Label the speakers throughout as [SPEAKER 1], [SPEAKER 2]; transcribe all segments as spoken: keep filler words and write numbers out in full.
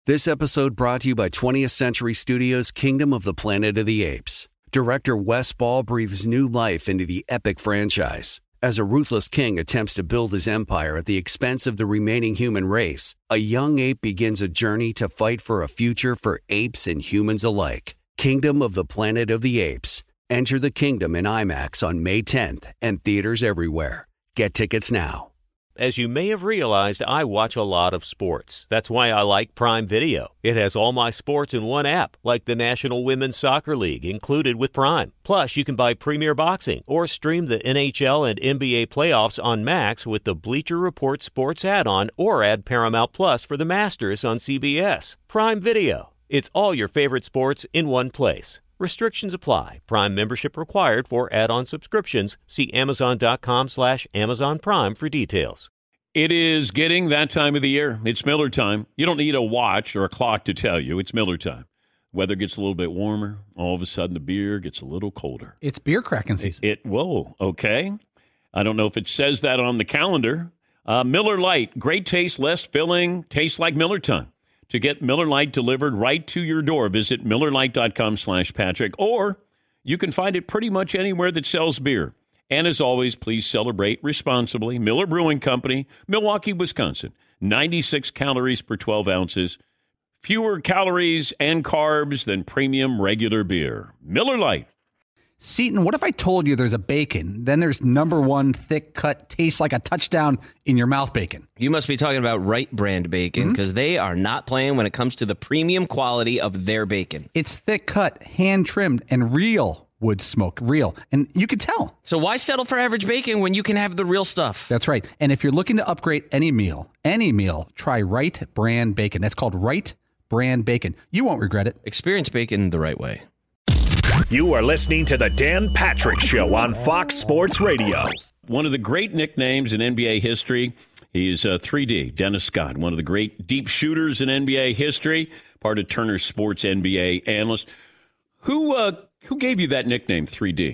[SPEAKER 1] This episode brought to you by twentieth Century Studios' Kingdom of the Planet of the Apes. Director Wes Ball breathes new life into the epic franchise. As a ruthless king attempts to build his empire at the expense of the remaining human race, a young ape begins a journey to fight for a future for apes and humans alike. Kingdom of the Planet of the Apes. Enter the kingdom in IMAX on May tenth and theaters everywhere. Get tickets now.
[SPEAKER 2] As you may have realized, I watch a lot of sports. That's why I like Prime Video. It has all my sports in one app, like the National Women's Soccer League, included with Prime. Plus, you can buy Premier Boxing or stream the N H L and N B A playoffs on Max with the Bleacher Report Sports add-on, or add Paramount Plus for the Masters on C B S. Prime Video. It's all your favorite sports in one place. Restrictions apply. Prime membership required for add-on subscriptions. See Amazon.com slash Amazon Prime for details.
[SPEAKER 3] It is getting that time of the year. It's Miller time. You don't need a watch or a clock to tell you. It's Miller time. Weather gets a little bit warmer. All of a sudden, the beer gets a little colder.
[SPEAKER 4] It's beer cracking season.
[SPEAKER 3] It, it whoa, okay. I don't know if it says that on the calendar. Uh, Miller Lite, great taste, less filling, tastes like Miller time. To get Miller Lite delivered right to your door, visit MillerLite.com slash Patrick, or you can find it pretty much anywhere that sells beer. And as always, please celebrate responsibly. Miller Brewing Company, Milwaukee, Wisconsin. ninety-six calories per twelve ounces. Fewer calories and carbs than premium regular beer. Miller Lite.
[SPEAKER 4] Seton, what if I told you there's a bacon, then there's number one thick cut, tastes like a touchdown in your mouth bacon?
[SPEAKER 5] You must be talking about Wright brand bacon, because mm-hmm. they are not playing when it comes to the premium quality of their bacon.
[SPEAKER 4] It's thick cut, hand trimmed, and real wood smoke, real. And you can tell.
[SPEAKER 5] So why settle for average bacon when you can have the real stuff?
[SPEAKER 4] That's right. And if you're looking to upgrade any meal, any meal, try Wright brand bacon. That's called Wright brand bacon. You won't regret it.
[SPEAKER 5] Experience bacon the right way.
[SPEAKER 6] You are listening to the Dan Patrick Show on Fox Sports Radio.
[SPEAKER 3] One of the great nicknames in N B A history, he's uh, three D, Dennis Scott, one of the great deep shooters in N B A history, part of Turner Sports N B A analyst. Who uh, who gave you that nickname, three D?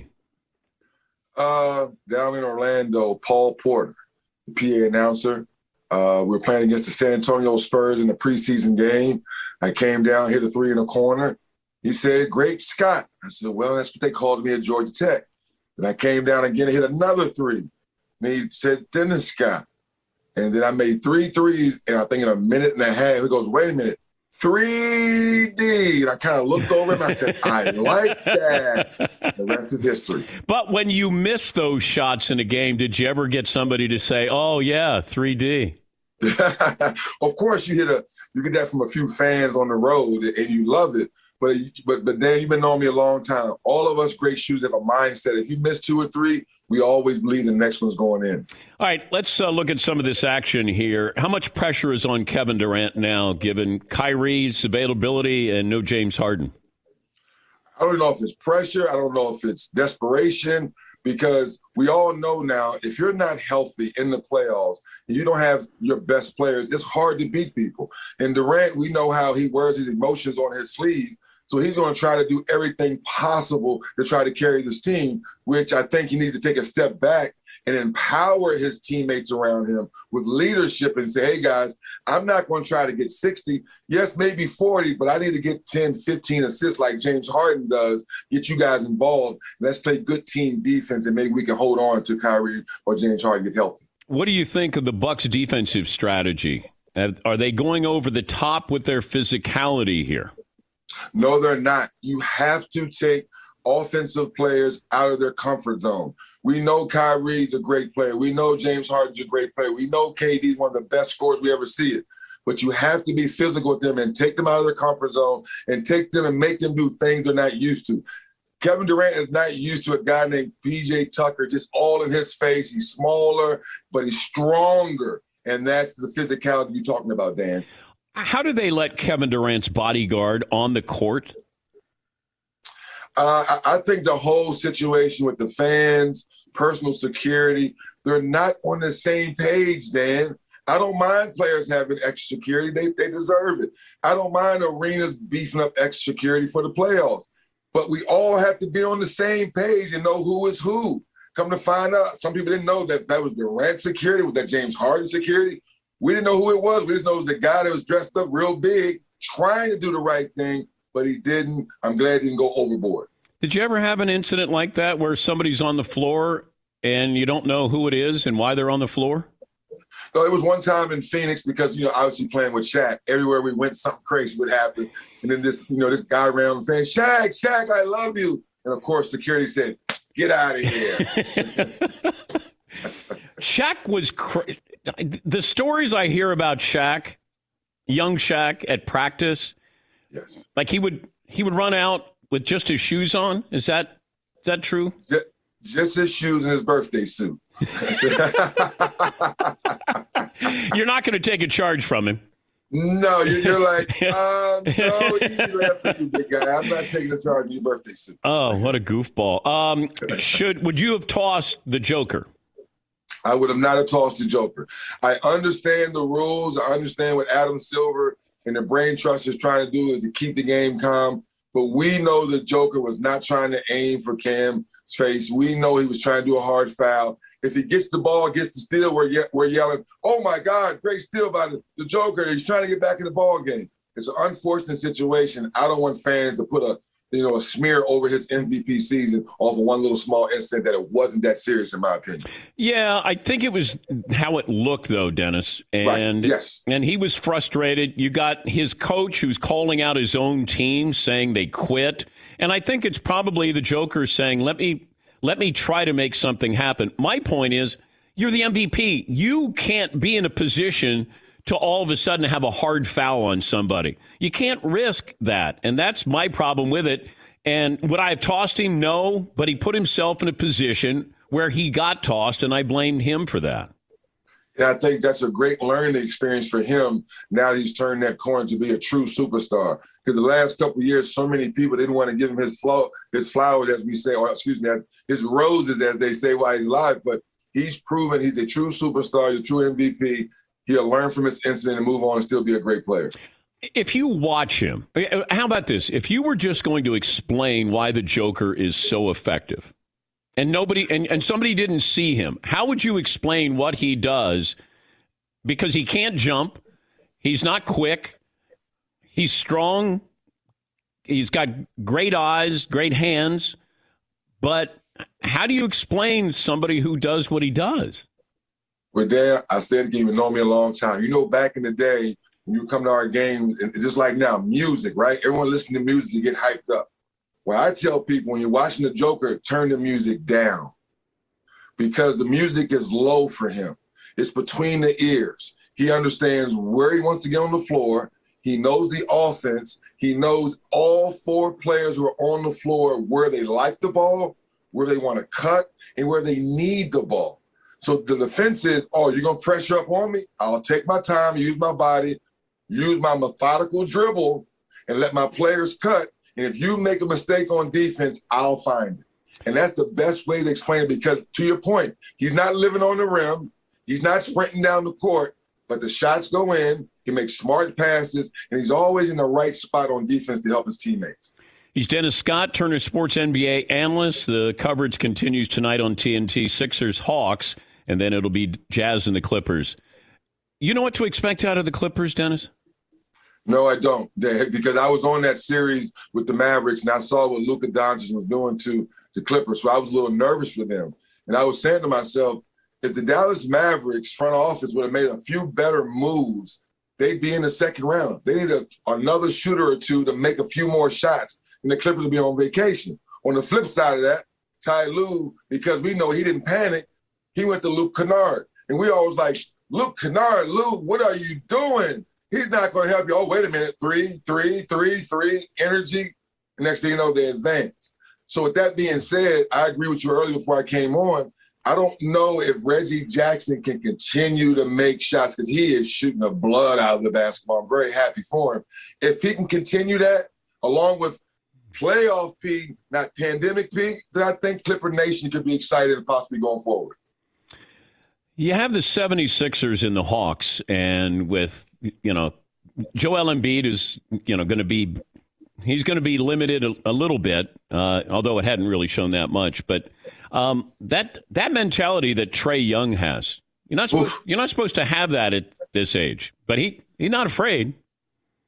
[SPEAKER 7] Uh, down in Orlando, Paul Porter, the P A announcer. Uh, we were playing against the San Antonio Spurs in the preseason game. I came down, hit a three in the corner. He said, "Great Scott." I said, "Well, that's what they called me at Georgia Tech." Then I came down again and hit another three. And he said, "Dennis Scott." And then I made three threes, and I think in a minute and a half, he goes, "Wait a minute, three D." And I kind of looked over him. I said, "I like that." The rest is history.
[SPEAKER 3] But when you miss those shots in a game, did you ever get somebody to say, "Oh, yeah, three D"?
[SPEAKER 7] Of course, you hit a you get that from a few fans on the road, and you love it. But but but Dan, you've been knowing me a long time. All of us great shooters have a mindset. If you miss two or three, we always believe the next one's going in.
[SPEAKER 3] All right, let's uh, look at some of this action here. How much pressure is on Kevin Durant now, given Kyrie's availability and no James Harden?
[SPEAKER 7] I don't know if it's pressure. I don't know if it's desperation, because we all know now if you're not healthy in the playoffs and you don't have your best players, it's hard to beat people. And Durant, we know how he wears his emotions on his sleeve. So he's going to try to do everything possible to try to carry this team, which I think he needs to take a step back and empower his teammates around him with leadership and say, "Hey, guys, I'm not going to try to get sixty. Yes, maybe forty, but I need to get ten, fifteen assists like James Harden does, get you guys involved. Let's play good team defense, and maybe we can hold on to Kyrie or James Harden get healthy."
[SPEAKER 3] What do you think of the Bucks' defensive strategy? Are they going over the top with their physicality here?
[SPEAKER 7] No, they're not. You have to take offensive players out of their comfort zone. We know Kyrie's a great player. We know James Harden's a great player. We know K D's one of the best scorers we ever see it. But you have to be physical with them and take them out of their comfort zone and take them and make them do things they're not used to. Kevin Durant is not used to a guy named P J Tucker, just all in his face. He's smaller, but he's stronger. And that's the physicality you're talking about, Dan.
[SPEAKER 3] How do they let Kevin Durant's bodyguard on the court?
[SPEAKER 7] Uh, I, I think the whole situation with the fans, personal security, they're not on the same page, Dan. I don't mind players having extra security. They, they deserve it. I don't mind arenas beefing up extra security for the playoffs. But we all have to be on the same page and know who is who. Come to find out, some people didn't know that that was Durant security, was that James Harden security. We didn't know who it was. We just know it was the guy that was dressed up real big trying to do the right thing, but he didn't. I'm glad he didn't go overboard.
[SPEAKER 3] Did you ever have an incident like that where somebody's on the floor and you don't know who it is and why they're on the floor?
[SPEAKER 7] No, it was one time in Phoenix because, you know, obviously playing with Shaq. Everywhere we went, something crazy would happen. And then this, you know, this guy around saying, Shaq, Shaq, I love you. And, of course, security said, get out of here.
[SPEAKER 3] Shaq was cra- – the stories I hear about Shaq, young Shaq at practice,
[SPEAKER 7] yes,
[SPEAKER 3] like he would he would run out with just his shoes on. Is that is that true?
[SPEAKER 7] Just, just his shoes and his birthday suit.
[SPEAKER 3] You're not going to take a charge from him.
[SPEAKER 7] No, you're, you're like, um, no, you do that for you, big guy. I'm not taking a charge in your birthday suit.
[SPEAKER 3] Oh, what a goofball. Um, should would you have tossed the Joker?
[SPEAKER 7] I would have not have tossed the Joker. I understand the rules. I understand what Adam Silver and the Brain Trust is trying to do is to keep the game calm. But we know the Joker was not trying to aim for Cam's face. We know he was trying to do a hard foul. If he gets the ball, gets the steal, we're, ye- we're yelling, oh, my God, great steal by the, the Joker. He's trying to get back in the ball game. It's an unfortunate situation. I don't want fans to put a, you know, a smear over his M V P season off of one little small incident that it wasn't that serious, in my opinion.
[SPEAKER 3] Yeah, I think it was how it looked, though, Dennis. And,
[SPEAKER 7] right. Yes.
[SPEAKER 3] And he was frustrated. You got his coach who's calling out his own team, saying they quit. And I think it's probably the Joker saying, let me let me try to make something happen. My point is, you're the M V P. You can't be in a position to all of a sudden have a hard foul on somebody. You can't risk that. And that's my problem with it. And would I have tossed him? No, but he put himself in a position where he got tossed, and I blamed him for that.
[SPEAKER 7] And I think that's a great learning experience for him now that he's turned that corner to be a true superstar. Because the last couple of years, so many people didn't want to give him his, flow, his flowers, as we say, or excuse me, his roses, as they say, while he's alive. But he's proven he's a true superstar, he's a true M V P. He'll learn from his incident and move on and still be a great player.
[SPEAKER 3] If you watch him, how about this? If you were just going to explain why the Joker is so effective and nobody and, and somebody didn't see him, how would you explain what he does? Because he can't jump. He's not quick. He's strong. He's got great eyes, great hands. But how do you explain somebody who does what he does?
[SPEAKER 7] Well, Dan, I said again, you've known me a long time. You know, back in the day, when you come to our game, it's just like now, music, right? Everyone listening to music to get hyped up. Well, I tell people, when you're watching the Joker, turn the music down because the music is low for him. It's between the ears. He understands where he wants to get on the floor. He knows the offense. He knows all four players who are on the floor, where they like the ball, where they want to cut, and where they need the ball. So the defense is, oh, you're going to pressure up on me? I'll take my time, use my body, use my methodical dribble, and let my players cut. And if you make a mistake on defense, I'll find it. And that's the best way to explain it because, to your point, he's not living on the rim. He's not sprinting down the court, but the shots go in. He makes smart passes, and he's always in the right spot on defense to help his teammates. He's
[SPEAKER 3] Dennis Scott, Turner Sports N B A analyst. The coverage continues tonight on T N T. Sixers, Hawks, and then it'll be Jazz and the Clippers. You know what to expect out of the Clippers, Dennis?
[SPEAKER 7] No, I don't, because I was on that series with the Mavericks, and I saw what Luka Doncic was doing to the Clippers, so I was a little nervous for them. And I was saying to myself, if the Dallas Mavericks front office would have made a few better moves, they'd be in the second round. They need a, another shooter or two to make a few more shots, and the Clippers would be on vacation. On the flip side of that, Ty Lue, because we know he didn't panic, he went to Luke Kennard. And we always like, Luke Kennard, Luke, what are you doing? He's not going to help you. Oh, wait a minute. Three, three, three, three, energy. And next thing you know, they advance. So with that being said, I agree with you earlier before I came on. I don't know if Reggie Jackson can continue to make shots because he is shooting the blood out of the basketball. I'm very happy for him. If he can continue that, along with playoff P, not pandemic P, then I think Clipper Nation could be excited and possibly going forward.
[SPEAKER 3] You have the seventy-sixers in the Hawks, and with, you know, Joel Embiid is, you know, going to be, he's going to be limited a, a little bit, uh, although it hadn't really shown that much. But um, that that mentality that Trae Young has, you're not supposed, you're not supposed to have that at this age. But he he's not afraid.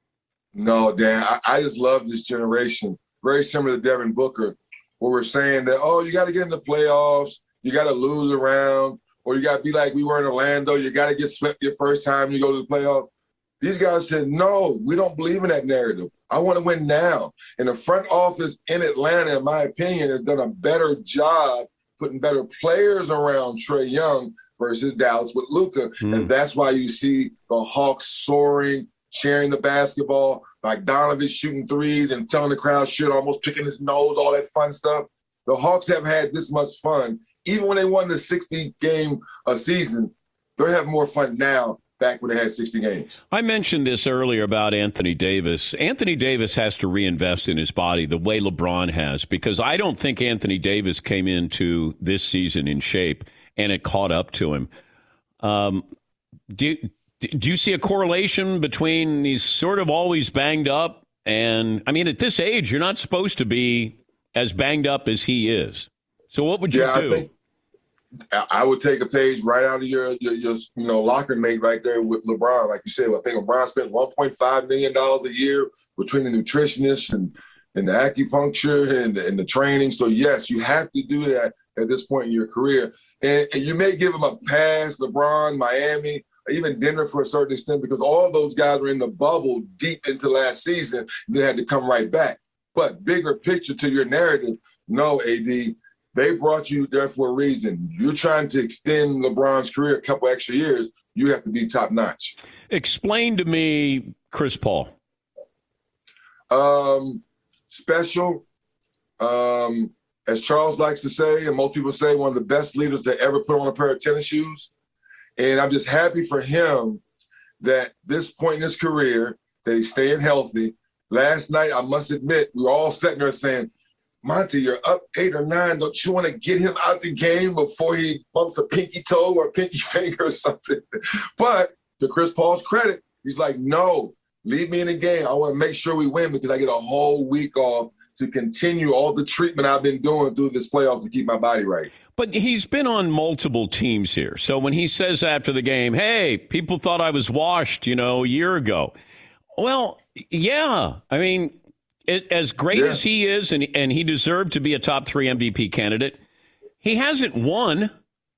[SPEAKER 7] No, Dan, I, I just love this generation. Very similar to Devin Booker, where we're saying that, oh, you got to get in the playoffs, you got to lose around, or you got to be like we were in Orlando, you got to get swept your first time you go to the playoffs. These guys said, no, we don't believe in that narrative. I want to win now. And the front office in Atlanta, in my opinion, has done a better job putting better players around Trae Young versus Dallas with Luka. Mm. And that's why you see the Hawks soaring, sharing the basketball, like Donovan shooting threes and telling the crowd shit, almost picking his nose, all that fun stuff. The Hawks have had this much fun. Even when they won the sixty-game a season, they're having more fun now back when they had sixty games.
[SPEAKER 3] I mentioned this earlier about Anthony Davis. Anthony Davis has to reinvest in his body the way LeBron has, because I don't think Anthony Davis came into this season in shape and it caught up to him. Um, do, do you see a correlation between he's sort of always banged up and, I mean, at this age, you're not supposed to be as banged up as he is. So what would you
[SPEAKER 7] yeah,
[SPEAKER 3] do?
[SPEAKER 7] I think- I would take a page right out of your, your, your you know, locker mate right there with LeBron. Like you said, I think LeBron spends one point five million dollars a year between the nutritionist and, and the acupuncture and the, and the training. So, yes, you have to do that at this point in your career. And, and you may give him a pass, LeBron, Miami, even Denver for a certain extent, because all those guys were in the bubble deep into last season. They had to come right back. But bigger picture to your narrative, no, A D, they brought you there for a reason. You're trying to extend LeBron's career a couple extra years. You have to be top notch.
[SPEAKER 3] Explain to me Chris Paul.
[SPEAKER 7] Um, special. Um, as Charles likes to say, and most people say, one of the best leaders to ever put on a pair of tennis shoes. And I'm just happy for him that this point in his career, that he's staying healthy. Last night, I must admit, we were all sitting there saying, Monty, you're up eight or nine. Don't you want to get him out the game before he bumps a pinky toe or a pinky finger or something? But to Chris Paul's credit, he's like, no, leave me in the game. I want to make sure we win because I get a whole week off to continue all the treatment I've been doing through this playoffs to keep my body right.
[SPEAKER 3] But he's been on multiple teams here. So when he says after the game, hey, people thought I was washed, you know, a year ago. Well, yeah, I mean, It, as great
[SPEAKER 7] yeah.
[SPEAKER 3] as he is, and, and he deserved to be a top three M V P candidate, he hasn't won.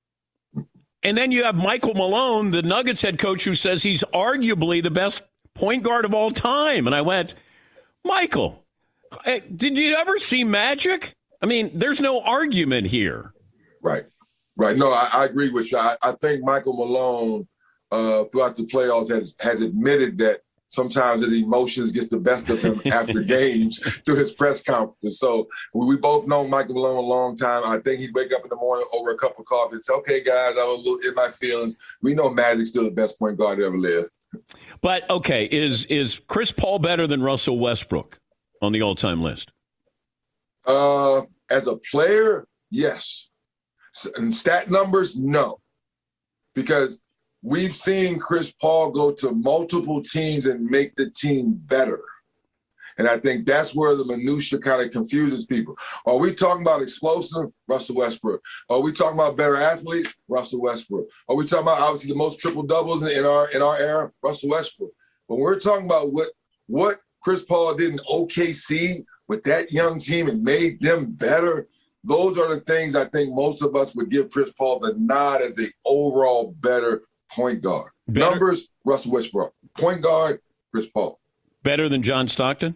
[SPEAKER 3] And then you have Michael Malone, the Nuggets head coach, who says he's arguably the best point guard of all time. And I went, Michael, did you ever see magic? I mean, there's no argument here.
[SPEAKER 7] Right, right. No, I, I agree with you. I, I think Michael Malone, uh, throughout the playoffs, has, has admitted that sometimes his emotions gets the best of him after games through his press conferences. So we both know Michael Malone a long time. I think he'd wake up in the morning over a cup of coffee and say, okay, guys, I was a little in my feelings. We know Magic's still the best point guard to ever live.
[SPEAKER 3] But, okay, is is Chris Paul better than Russell Westbrook on the all-time list?
[SPEAKER 7] Uh, as a player, yes. And stat numbers, no. Because we've seen Chris Paul go to multiple teams and make the team better. And I think that's where the minutia kind of confuses people. Are we talking about explosive? Russell Westbrook. Are we talking about better athletes? Russell Westbrook. Are we talking about obviously the most triple doubles in our in our era? Russell Westbrook. But we're talking about what what Chris Paul did in O K C with that young team and made them better. Those are the things I think most of us would give Chris Paul the nod as a overall better point guard. Better. Numbers, Russell Westbrook. Point guard, Chris Paul.
[SPEAKER 3] Better than John Stockton?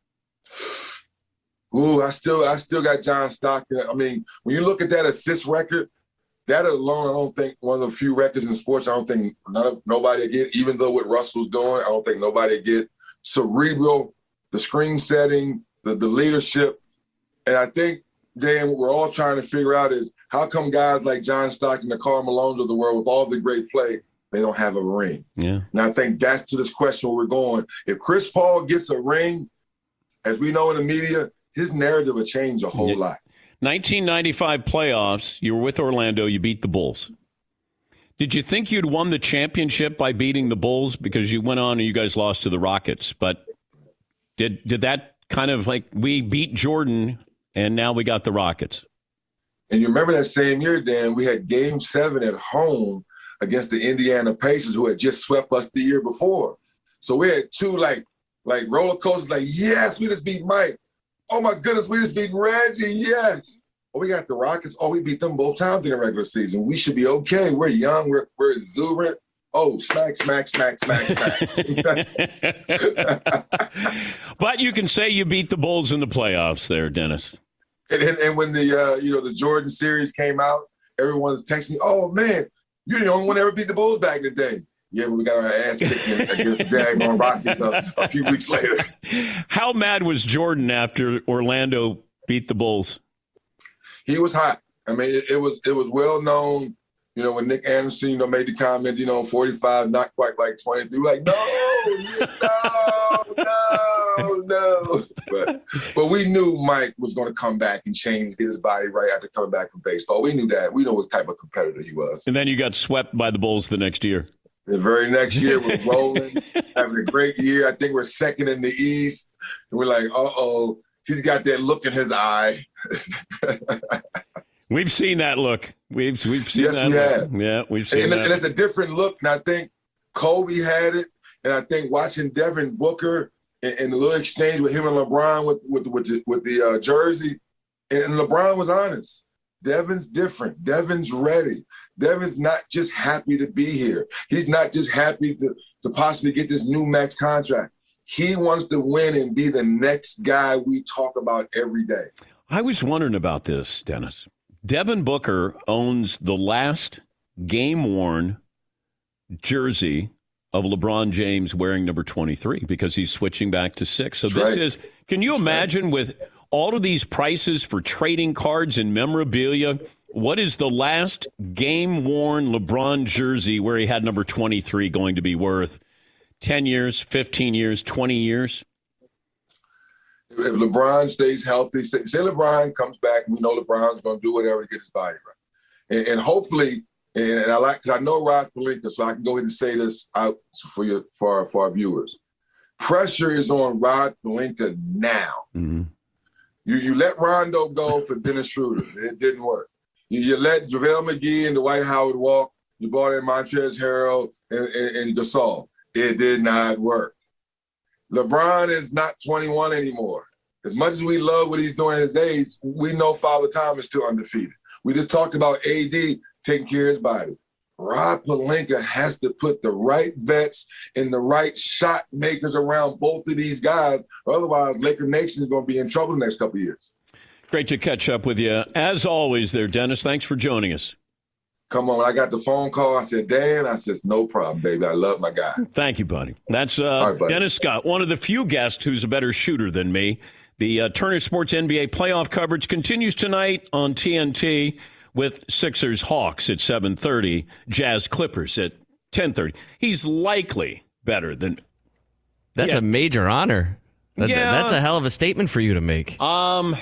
[SPEAKER 7] Ooh, I still I still got John Stockton. I mean, when you look at that assist record, that alone, I don't think one of the few records in sports, I don't think none of, nobody get, even though what Russell's doing, I don't think nobody get cerebral, the screen setting, the, the leadership. And I think, Dan, what we're all trying to figure out is how come guys like John Stockton, the Karl Malones of the world, with all the great play, they don't have a ring?
[SPEAKER 3] Yeah.
[SPEAKER 7] And I think that's to this question where we're going. If Chris Paul gets a ring, as we know in the media, his narrative will change a whole yeah. lot.
[SPEAKER 3] nineteen ninety-five playoffs, you were with Orlando, you beat the Bulls. Did you think you'd won the championship by beating the Bulls? Because you went on and you guys lost to the Rockets. But did did that kind of like, we beat Jordan and now we got the Rockets?
[SPEAKER 7] And you remember that same year, Dan, we had game seven at home against the Indiana Pacers, who had just swept us the year before. So we had two, like, like roller coasters, like, yes, we just beat Mike. Oh, my goodness, we just beat Reggie, yes. Oh, we got the Rockets. Oh, we beat them both times in the regular season. We should be okay. We're young. We're, we're exuberant. Oh, smack, smack, smack, smack, smack.
[SPEAKER 3] But you can say you beat the Bulls in the playoffs there, Dennis.
[SPEAKER 7] And, and, and when the uh, you know the Jordan series came out, everyone's texting, oh, man, you're the only one that ever beat the Bulls back in the day. Yeah, but we got our ass kicked against the daggone Rockets uh, a few weeks later.
[SPEAKER 3] How mad was Jordan after Orlando beat the Bulls?
[SPEAKER 7] He was hot. I mean, it, it was it was well known. You know, when Nick Anderson, you know, made the comment, you know, forty-five, not quite like twenty-three. We're like, no, no, no, no. But but we knew Mike was going to come back and change, get his body right after coming back from baseball. We knew that. We know what type of competitor he was.
[SPEAKER 3] And then you got swept by the Bulls the next year.
[SPEAKER 7] The very next year, we're rolling, having a great year. I think we're second in the East. And we're like, uh-oh, he's got that look in his eye.
[SPEAKER 3] We've seen that look. We've we've seen
[SPEAKER 7] yes,
[SPEAKER 3] that.
[SPEAKER 7] we
[SPEAKER 3] look.
[SPEAKER 7] have.
[SPEAKER 3] Yeah, we've seen
[SPEAKER 7] and,
[SPEAKER 3] that.
[SPEAKER 7] And it's a different look. And I think Kobe had it. And I think watching Devin Booker and, and the little exchange with him and LeBron with with, with the, with the uh, jersey, and LeBron was honest. Devin's different. Devin's ready. Devin's not just happy to be here. He's not just happy to, to possibly get this new max contract. He wants to win and be the next guy we talk about every day.
[SPEAKER 3] I was wondering about this, Dennis. Devin Booker owns the last game-worn jersey of LeBron James wearing number twenty-three because he's switching back to six. So
[SPEAKER 7] That's
[SPEAKER 3] this
[SPEAKER 7] right.
[SPEAKER 3] is, can you
[SPEAKER 7] That's
[SPEAKER 3] imagine
[SPEAKER 7] right.
[SPEAKER 3] with all of these prices for trading cards and memorabilia, what is the last game-worn LeBron jersey where he had number twenty-three going to be worth? ten years, fifteen years, twenty years?
[SPEAKER 7] If LeBron stays healthy, say, say LeBron comes back, we know LeBron's going to do whatever to get his body right. And, and hopefully, and, and I like, because I know Rob Pelinka, so I can go ahead and say this out for your for our, for our viewers. Pressure is on Rod Pelinka now. Mm-hmm. You you let Rondo go for Dennis Schroeder. It didn't work. You, you let JaVale McGee and Dwight Howard walk. You brought in Montrezl Harrell and, and, and Gasol. It did not work. LeBron is not twenty-one anymore. As much as we love what he's doing at his age, we know Father Time is still undefeated. We just talked about A D taking care of his body. Rob Pelinka has to put the right vets and the right shot makers around both of these guys. Otherwise, Laker Nation is going to be in trouble the next couple of years.
[SPEAKER 3] Great to catch up with you. As always there, Dennis, thanks for joining us.
[SPEAKER 7] Come on. When I got the phone call, I said, Dan, I said, no problem, baby. I love my guy.
[SPEAKER 3] Thank you, buddy. That's uh,
[SPEAKER 7] right, buddy.
[SPEAKER 3] Dennis Scott, one of the few guests who's a better shooter than me. The uh, Turner Sports N B A playoff coverage continues tonight on T N T with Sixers Hawks at seven thirty, Jazz Clippers at ten thirty. He's likely better than...
[SPEAKER 5] That's
[SPEAKER 3] yeah.
[SPEAKER 5] a major honor. That,
[SPEAKER 3] yeah.
[SPEAKER 5] That's a hell of a statement for you to make.
[SPEAKER 3] Um,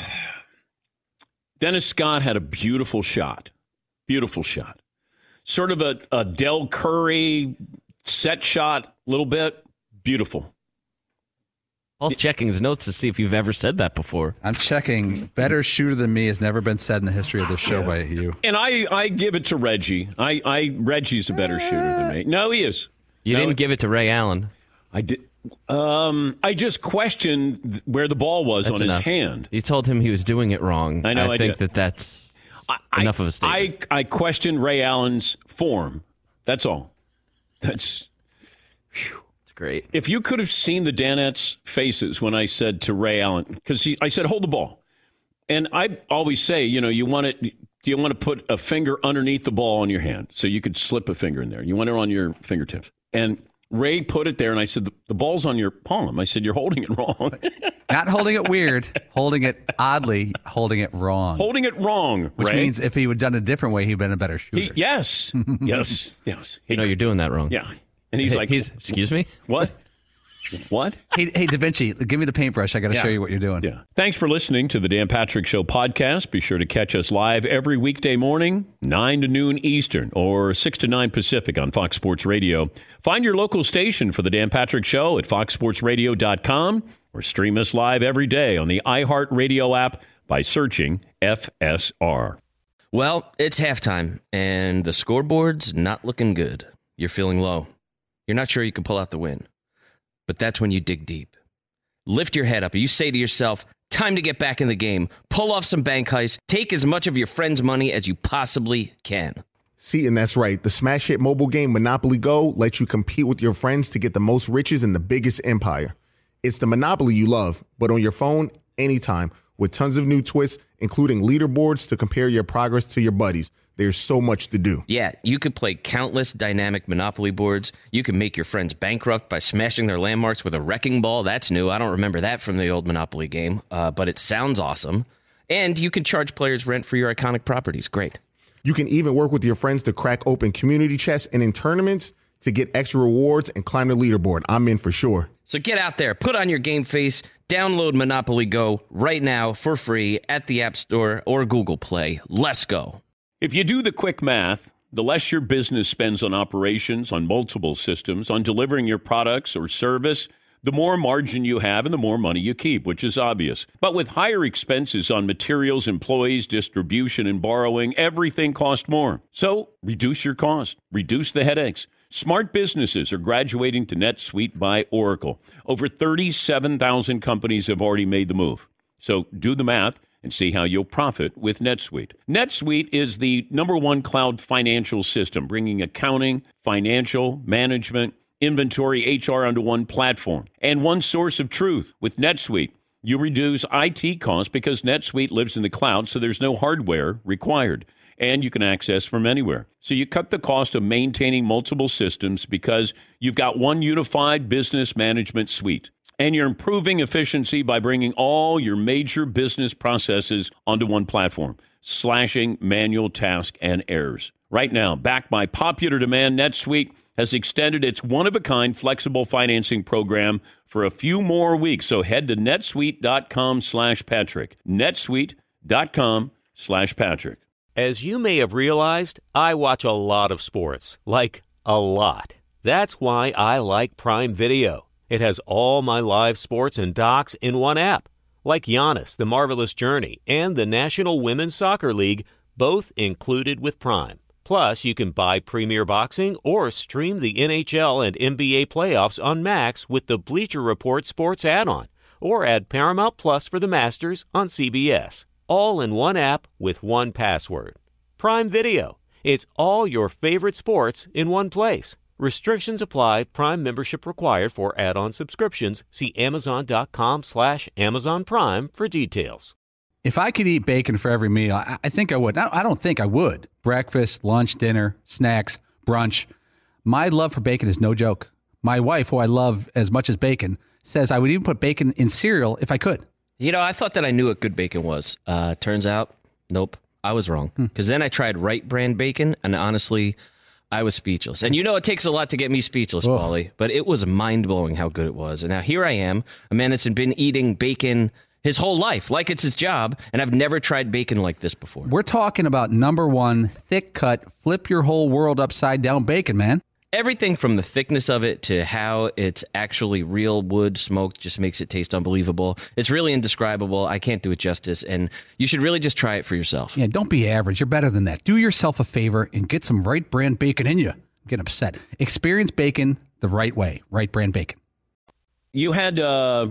[SPEAKER 3] Dennis Scott had a beautiful shot. Beautiful shot. Sort of a, a Del Curry set shot, a little bit. Beautiful.
[SPEAKER 5] Paul's checking his notes to see if you've ever said that before.
[SPEAKER 4] I'm checking. Better shooter than me has never been said in the history of this show yeah. by you.
[SPEAKER 3] And I, I give it to Reggie. I, I Reggie's a better shooter than me. No, he is.
[SPEAKER 5] You
[SPEAKER 3] no,
[SPEAKER 5] didn't give it to Ray Allen.
[SPEAKER 3] I did. Um, I just questioned where the ball was
[SPEAKER 5] that's
[SPEAKER 3] on
[SPEAKER 5] enough.
[SPEAKER 3] his hand.
[SPEAKER 5] You told him he was doing it wrong.
[SPEAKER 3] I know.
[SPEAKER 5] I,
[SPEAKER 3] I
[SPEAKER 5] think
[SPEAKER 3] did.
[SPEAKER 5] that that's
[SPEAKER 3] I,
[SPEAKER 5] enough of a statement.
[SPEAKER 3] I, I questioned Ray Allen's form. That's all. That's. Whew.
[SPEAKER 5] Great.
[SPEAKER 3] If you could have seen the Danettes' faces when I said to Ray Allen, because I said, hold the ball. And I always say, you know, you want it, do you want to put a finger underneath the ball on your hand so you could slip a finger in there? You want it on your fingertips. And Ray put it there, and I said, the, the ball's on your palm. I said, you're holding it wrong.
[SPEAKER 4] Not holding it weird, holding it oddly, holding it wrong.
[SPEAKER 3] Holding it wrong,
[SPEAKER 4] Which
[SPEAKER 3] Ray.
[SPEAKER 4] means if he would have done it a different way, he'd been a better shooter.
[SPEAKER 3] He, yes. yes. Yes.
[SPEAKER 5] You know, you're doing that wrong.
[SPEAKER 3] Yeah. And he's
[SPEAKER 5] Hey,
[SPEAKER 3] like,
[SPEAKER 5] he's, excuse me?
[SPEAKER 3] What? What?
[SPEAKER 4] Hey, hey, Da Vinci, give me the paintbrush. I got to
[SPEAKER 3] Yeah.
[SPEAKER 4] show you what you're doing.
[SPEAKER 3] Yeah. Thanks for listening to the Dan Patrick Show podcast. Be sure to catch us live every weekday morning, nine to noon Eastern or six to nine Pacific on Fox Sports Radio. Find your local station for the Dan Patrick Show at fox sports radio dot com or stream us live every day on the iHeartRadio app by searching F S R.
[SPEAKER 5] Well, it's halftime, and the scoreboard's not looking good. You're feeling low. You're not sure you can pull out the win. But that's when you dig deep. lift your head up and you say to yourself, time to get back in the game, pull off some bank heists, take as much of your friend's money as you possibly can.
[SPEAKER 8] See, and that's right. The smash hit mobile game Monopoly Go lets you compete with your friends to get the most riches in the biggest empire. It's the Monopoly you love, but on your phone, anytime, with tons of new twists, including leaderboards to compare your progress to your buddies. There's so much to do.
[SPEAKER 5] Yeah, you could play countless dynamic Monopoly boards. You can make your friends bankrupt by smashing their landmarks with a wrecking ball. That's new. I don't remember that from the old Monopoly game, uh, but it sounds awesome. And you can charge players rent for your iconic properties. Great.
[SPEAKER 8] You can even work with your friends to crack open community chests and in tournaments to get extra rewards and climb the leaderboard. I'm in for sure.
[SPEAKER 5] So get out there, put on your game face, download Monopoly Go right now for free at the App Store or Google Play. Let's go.
[SPEAKER 3] If you do the quick math, the less your business spends on operations, on multiple systems, on delivering your products or service, the more margin you have and the more money you keep, which is obvious. But with higher expenses on materials, employees, distribution, and borrowing, everything costs more. So reduce your cost, reduce the headaches. Smart businesses are graduating to NetSuite by Oracle. Over thirty-seven thousand companies have already made the move. So do the math and see how you'll profit with NetSuite. NetSuite is the number one cloud financial system, bringing accounting, financial, management, inventory, H R onto one platform and one source of truth. With NetSuite, you reduce I T costs because NetSuite lives in the cloud, so there's no hardware required, and you can access from anywhere. So you cut the cost of maintaining multiple systems because you've got one unified business management suite. And you're improving efficiency by bringing all your major business processes onto one platform, slashing manual tasks and errors. Right now, backed by popular demand, NetSuite has extended its one-of-a-kind flexible financing program for a few more weeks. So head to netsuite.com slash Patrick. netsuite.com slash Patrick.
[SPEAKER 2] As you may have realized, I watch a lot of sports, like a lot. That's why I like Prime Video. It has all my live sports and docs in one app, like Giannis, The Marvelous Journey, and the National Women's Soccer League, both included with Prime. Plus, you can buy Premier Boxing or stream the N H L and N B A playoffs on Max with the Bleacher Report Sports add-on, or add Paramount Plus for the Masters on C B S. All in one app with one password. Prime Video. It's all your favorite sports in one place. Restrictions apply. Prime membership required for add-on subscriptions. See Amazon.com slash Amazon Prime for details.
[SPEAKER 4] If I could eat bacon for every meal, I, I think I would. I don't think I would. Breakfast, lunch, dinner, snacks, brunch. My love for bacon is no joke. My wife, who I love as much as bacon, says I would even put bacon in cereal if I could.
[SPEAKER 5] You know, I thought that I knew what good bacon was. Uh, turns out, nope, I was wrong. Because then I tried Wright brand bacon, and honestly, I was speechless. And you know it takes a lot to get me speechless,
[SPEAKER 4] Ugh.
[SPEAKER 5] Paulie, but it was mind-blowing how good it was. And now here I am, a man that's been eating bacon his whole life, like it's his job, and I've never tried bacon like this before.
[SPEAKER 4] We're talking about number one, thick-cut, flip your whole world upside-down bacon, man.
[SPEAKER 5] Everything from the thickness of it to how it's actually real wood smoked just makes it taste unbelievable. It's really indescribable. I can't do it justice, and you should really just try it for yourself.
[SPEAKER 4] Yeah, don't be average. You're better than that. Do yourself a favor and get some Wright brand bacon in you. I'm getting upset. Experience bacon the right way. Wright brand bacon.
[SPEAKER 3] You had uh,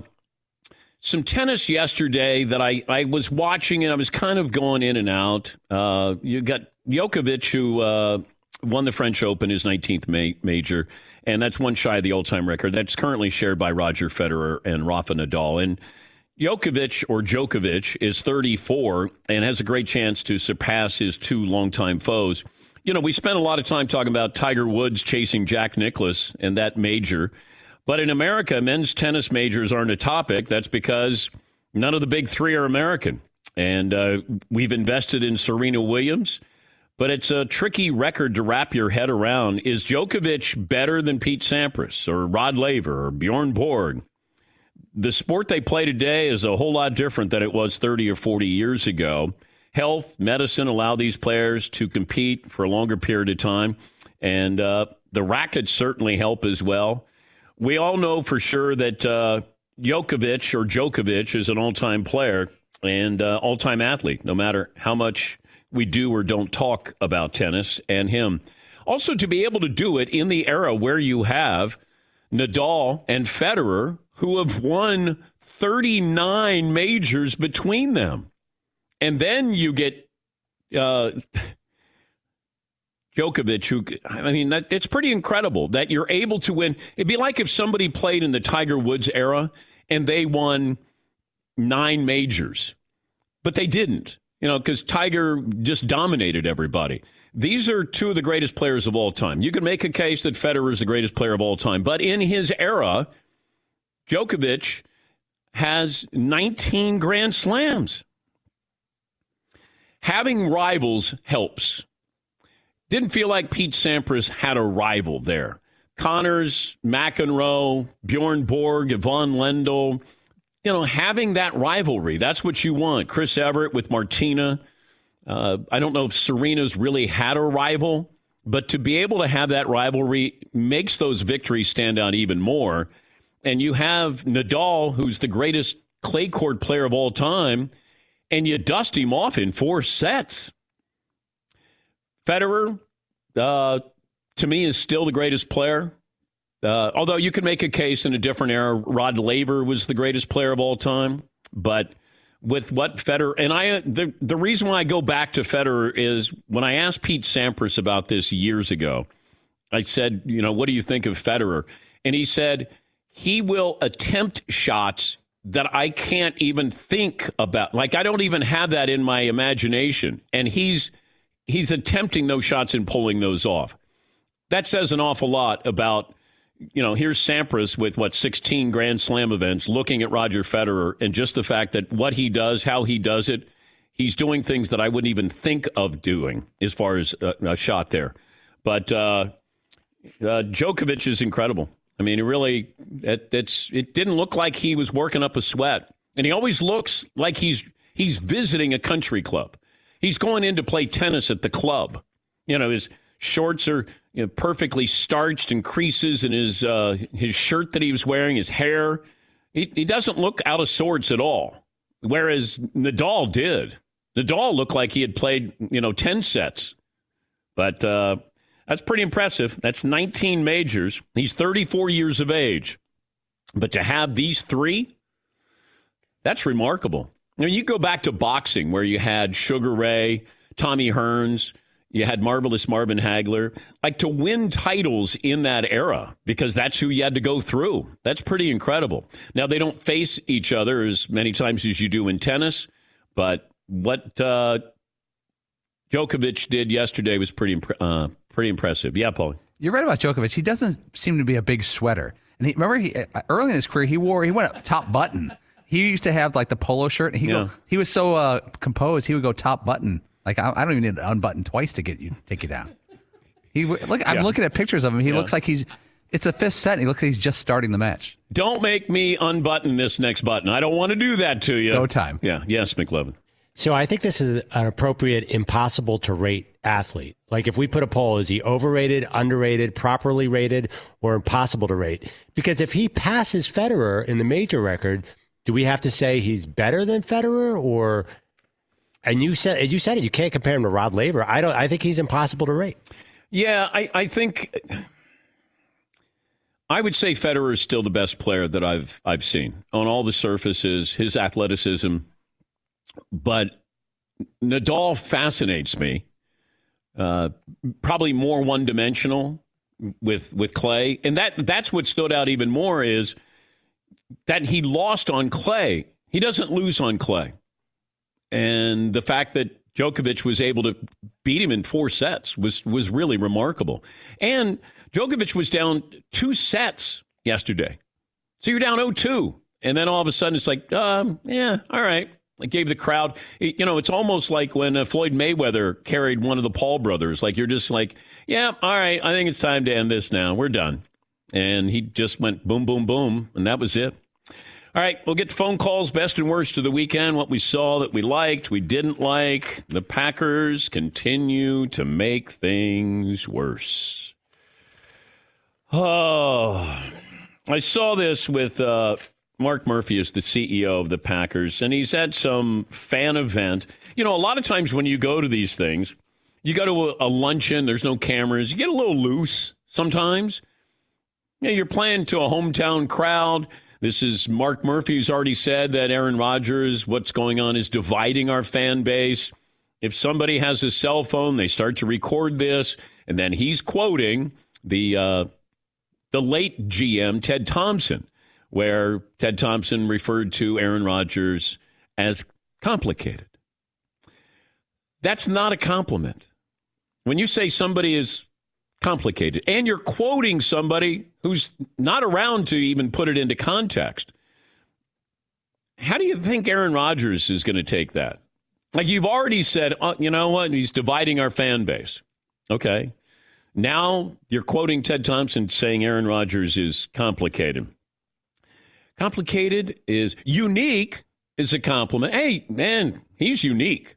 [SPEAKER 3] some tennis yesterday that I, I was watching, and I was kind of going in and out. Uh, you got Djokovic, who uh, won the French Open, his nineteenth ma- major, and that's one shy of the all-time record. That's currently shared by Roger Federer and Rafa Nadal. And Djokovic, or Djokovic, is thirty-four and has a great chance to surpass his two longtime foes. You know, we spent a lot of time talking about Tiger Woods chasing Jack Nicklaus and that major. But in America, men's tennis majors aren't a topic. That's because none of the big three are American. And uh, we've invested in Serena Williams. But it's a tricky record to wrap your head around. Is Djokovic better than Pete Sampras or Rod Laver or Bjorn Borg? The sport they play today is a whole lot different than it was thirty or forty years ago. Health, medicine allow these players to compete for a longer period of time. And uh, the rackets certainly help as well. We all know for sure that uh, Djokovic or Djokovic is an all-time player and uh, all-time athlete, no matter how much we do or don't talk about tennis and him. Also, to be able to do it in the era where you have Nadal and Federer, who have won thirty-nine majors between them. And then you get uh, Djokovic, who, I mean, that, it's pretty incredible that you're able to win. It'd be like if somebody played in the Tiger Woods era and they won nine majors, but they didn't, you know, because Tiger just dominated everybody. These are two of the greatest players of all time. You can make a case that Federer is the greatest player of all time, but in his era, Djokovic has nineteen Grand Slams. Having rivals helps. Didn't feel like Pete Sampras had a rival there. Connors, McEnroe, Bjorn Borg, Yvonne Lendl, you know, having that rivalry, that's what you want. Chris Evert with Martina. Uh, I don't know if Serena's really had a rival, but to be able to have that rivalry makes those victories stand out even more. And you have Nadal, who's the greatest clay court player of all time, and you dust him off in four sets. Federer, uh, to me, is still the greatest player. Uh, although you could make a case in a different era, Rod Laver was the greatest player of all time. But with what Federer, and I, the, the reason why I go back to Federer is when I asked Pete Sampras about this years ago, I said, you know, what do you think of Federer? And he said, he will attempt shots that I can't even think about. Like, I don't even have that in my imagination. And he's he's attempting those shots and pulling those off. That says an awful lot about, you know, here's Sampras with, what, sixteen Grand Slam events, looking at Roger Federer, and just the fact that what he does, how he does it, he's doing things that I wouldn't even think of doing as far as a, a shot there. But uh, uh, Djokovic is incredible. I mean, it really, it, it's, it didn't look like he was working up a sweat. And he always looks like he's he's visiting a country club. He's going in to play tennis at the club. You know, his shorts are, you know, perfectly starched and creases, and his uh, his shirt that he was wearing, his hair, he, he doesn't look out of sorts at all. Whereas Nadal did. Nadal looked like he had played, you know, ten sets. But uh, that's pretty impressive. That's nineteen majors. He's thirty-four years of age. But to have these three, that's remarkable. I mean, you go back to boxing where you had Sugar Ray, Tommy Hearns, you had Marvelous Marvin Hagler. Like, to win titles in that era, because that's who you had to go through. That's pretty incredible. Now, they don't face each other as many times as you do in tennis, but what uh, Djokovic did yesterday was pretty imp- uh, pretty impressive. Yeah, Paul.
[SPEAKER 4] You're right about Djokovic. He doesn't seem to be a big sweater. And he, remember, he, early in his career, he wore he went up top button. He used to have like the polo shirt. And he yeah. go, he was so uh, composed. He would go top button. Like, I, I don't even need to unbutton twice to get you take you down. He look. I'm yeah. looking at pictures of him. He yeah. looks like he's. It's the fifth set. And he looks like he's just starting the match.
[SPEAKER 3] Don't make me unbutton this next button. I don't want to do that to you.
[SPEAKER 4] No time.
[SPEAKER 3] Yeah. Yes, McLovin.
[SPEAKER 9] So I think this is an appropriate, impossible to rate athlete. Like, if we put a poll, is he overrated, underrated, properly rated, or impossible to rate? Because if he passes Federer in the major record, do we have to say he's better than Federer, or? And you said you said it. You can't compare him to Rod Laver. I don't. I think he's impossible to rate.
[SPEAKER 3] Yeah, I, I think I would say Federer is still the best player that I've I've seen on all the surfaces. His athleticism. But Nadal fascinates me, uh, probably more one-dimensional with with clay. And that that's what stood out even more is that he lost on clay. He doesn't lose on clay. And the fact that Djokovic was able to beat him in four sets was, was really remarkable. And Djokovic was down two sets yesterday. So you're down oh two. And then all of a sudden it's like, um, yeah, all right. Like, gave the crowd, you know, it's almost like when uh, Floyd Mayweather carried one of the Paul brothers. Like, you're just like, yeah, all right, I think it's time to end this now. We're done. And he just went boom, boom, boom, and that was it. All right, we'll get to phone calls, best and worst of the weekend, what we saw that we liked, we didn't like. The Packers continue to make things worse. Oh, I saw this with... Uh, Mark Murphy is the C E O of the Packers, and he's at some fan event. You know, a lot of times when you go to these things, you go to a, a luncheon, there's no cameras, you get a little loose sometimes. You know, you're playing to a hometown crowd. This is Mark Murphy's already said that Aaron Rodgers, what's going on is dividing our fan base. If somebody has a cell phone, they start to record this, and then he's quoting the uh, the late G M, Ted Thompson, where Ted Thompson referred to Aaron Rodgers as complicated. That's not a compliment. When you say somebody is complicated, and you're quoting somebody who's not around to even put it into context, how do you think Aaron Rodgers is going to take that? Like, you've already said, oh, you know what, he's dividing our fan base. Okay. Now you're quoting Ted Thompson saying Aaron Rodgers is complicated. Complicated is unique is a compliment. Hey, man, he's unique.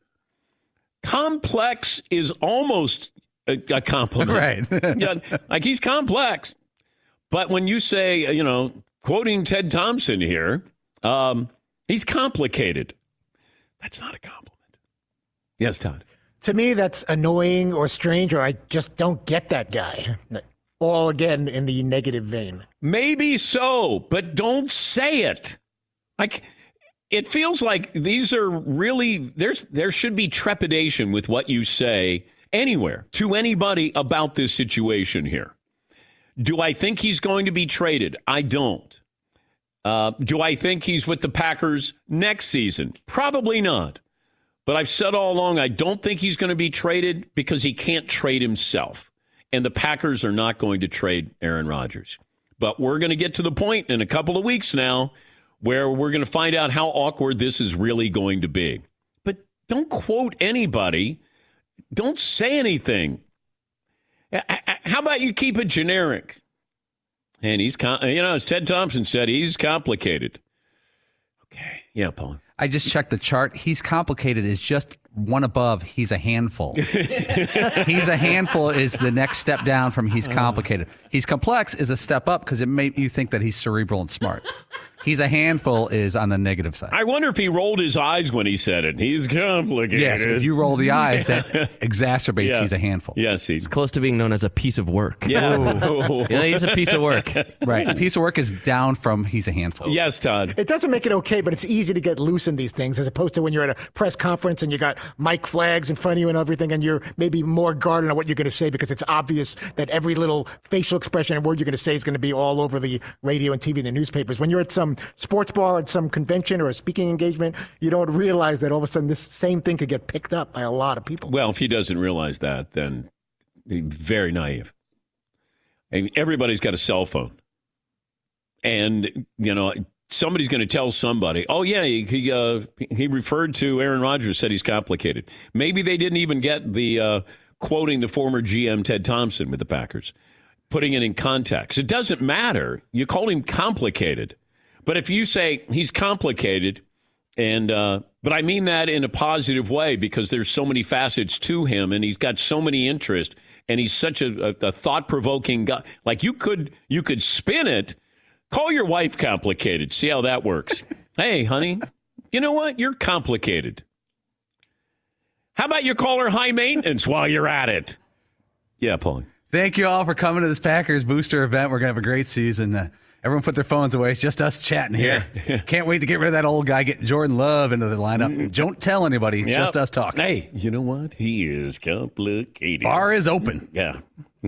[SPEAKER 3] Complex is almost a, a compliment. Right. Yeah, like, he's complex. But when you say, you know, quoting Ted Thompson here, um, he's complicated. That's not a compliment. Yes, Todd.
[SPEAKER 10] To me, that's annoying or strange, or I just don't get that guy. All, again, in the negative vein.
[SPEAKER 3] Maybe so, but don't say it. Like, it feels like these are really, there's there should be trepidation with what you say anywhere to anybody about this situation here. Do I think he's going to be traded? I don't. Uh, do I think he's with the Packers next season? Probably not. But I've said all along, I don't think he's going to be traded because he can't trade himself. And the Packers are not going to trade Aaron Rodgers. But we're going to get to the point in a couple of weeks now where we're going to find out how awkward this is really going to be. But don't quote anybody. Don't say anything. How about you keep it generic? And he's, you know, as Ted Thompson said, he's complicated. Okay. Yeah, Paul.
[SPEAKER 4] I just checked the chart. He's complicated is just one above. He's a handful. He's a handful is the next step down from he's complicated. He's complex is a step up because it made you think that he's cerebral and smart. He's a handful is on the negative side.
[SPEAKER 3] I wonder if he rolled his eyes when he said it. He's complicated.
[SPEAKER 4] Yes, if you roll the eyes, that exacerbates
[SPEAKER 3] yeah.
[SPEAKER 4] he's a handful.
[SPEAKER 3] Yes, he's
[SPEAKER 5] it's close to being known as a piece of work.
[SPEAKER 3] Yeah,
[SPEAKER 5] yeah he's a piece of work.
[SPEAKER 4] Right, a piece of work is down from he's a handful.
[SPEAKER 3] Yes, Todd.
[SPEAKER 10] It doesn't make it okay, but it's easy to get loose in these things as opposed to when you're at a press conference and you got mic flags in front of you and everything, and you're maybe more guarded on what you're going to say because it's obvious that every little facial expression and word you're going to say is going to be all over the radio and T V and the newspapers. When you're at some sports bar at some convention or a speaking engagement, you don't realize that all of a sudden this same thing could get picked up by a lot of people.
[SPEAKER 3] Well, if he doesn't realize that, then he's very naive. I mean, everybody's got a cell phone. And, you know, somebody's going to tell somebody, oh, yeah, he he, uh, he referred to Aaron Rodgers, said he's complicated. Maybe they didn't even get the uh, quoting the former G M Ted Thompson with the Packers, putting it in context. It doesn't matter. You call him complicated. But if you say he's complicated, and uh, but I mean that in a positive way because there's so many facets to him, and he's got so many interests, and he's such a, a, a thought-provoking guy. Like you could you could spin it. Call your wife complicated. See how that works. Hey, honey, you know what? You're complicated. How about you call her high maintenance while you're at it? Yeah, Paul.
[SPEAKER 4] Thank you all for coming to this Packers booster event. We're going to have a great season. Uh, everyone put their phones away. It's just us chatting here. Yeah. Can't wait to get rid of that old guy, get Jordan Love into the lineup. Mm-hmm. Don't tell anybody. It's yep. just us talking.
[SPEAKER 3] Hey, you know what? He is complicated.
[SPEAKER 4] Bar is open.
[SPEAKER 3] Yeah.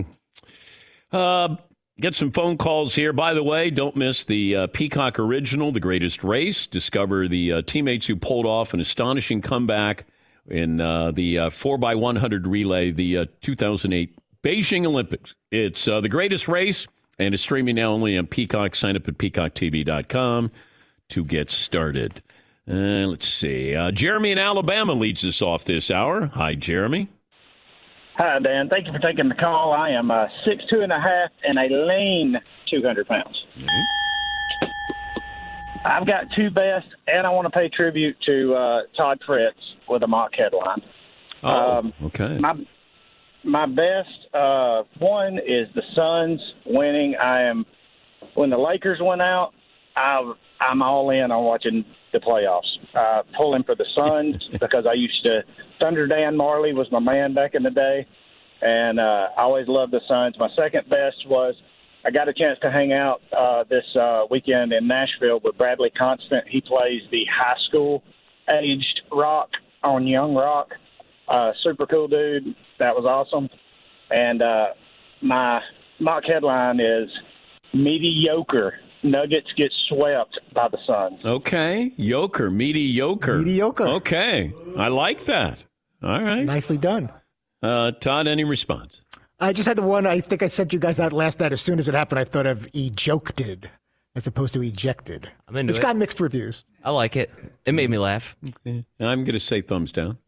[SPEAKER 3] Uh, get some phone calls here. By the way, don't miss the uh, Peacock Original, The Greatest Race. Discover the uh, teammates who pulled off an astonishing comeback in uh, the uh, four by one hundred relay, the uh, two thousand eight Beijing Olympics. It's uh, The Greatest Race, and it's streaming now only on Peacock. Sign up at peacock t v dot com to get started. Uh, let's see. Uh, Jeremy in Alabama leads us off this hour. Hi, Jeremy.
[SPEAKER 11] Hi, Dan. Thank you for taking the call. I am uh, six two and a half and a lean two hundred pounds. Mm-hmm. I've got two best, and I want to pay tribute to uh, Todd Fritz with a mock headline.
[SPEAKER 3] Oh,
[SPEAKER 11] um,
[SPEAKER 3] okay.
[SPEAKER 11] My my best uh, one is the Suns winning. I am when the Lakers went out, I, I'm all in on watching the playoffs. Uh, pulling for the Suns because I used to. Thunder Dan Marley was my man back in the day, and uh, I always loved the Suns. My second best was I got a chance to hang out uh, this uh, weekend in Nashville with Bradley Constant. He plays the high school aged rock on Young Rock. Uh, super cool dude. That was awesome. And uh, my mock headline is mediocre. Nuggets get swept by the Suns.
[SPEAKER 3] Okay. Yoker. Mediocre.
[SPEAKER 10] Mediocre.
[SPEAKER 3] Okay. I like that. All right.
[SPEAKER 10] Nicely done.
[SPEAKER 3] Uh, Todd, any response?
[SPEAKER 10] I just had the one, I think I sent you guys out last night. As soon as it happened, I thought of ejected as opposed to ejected.
[SPEAKER 5] I'm into
[SPEAKER 10] Which
[SPEAKER 5] it.
[SPEAKER 10] got mixed reviews.
[SPEAKER 5] I like it. It made me laugh.
[SPEAKER 3] Okay. I'm going to say thumbs down.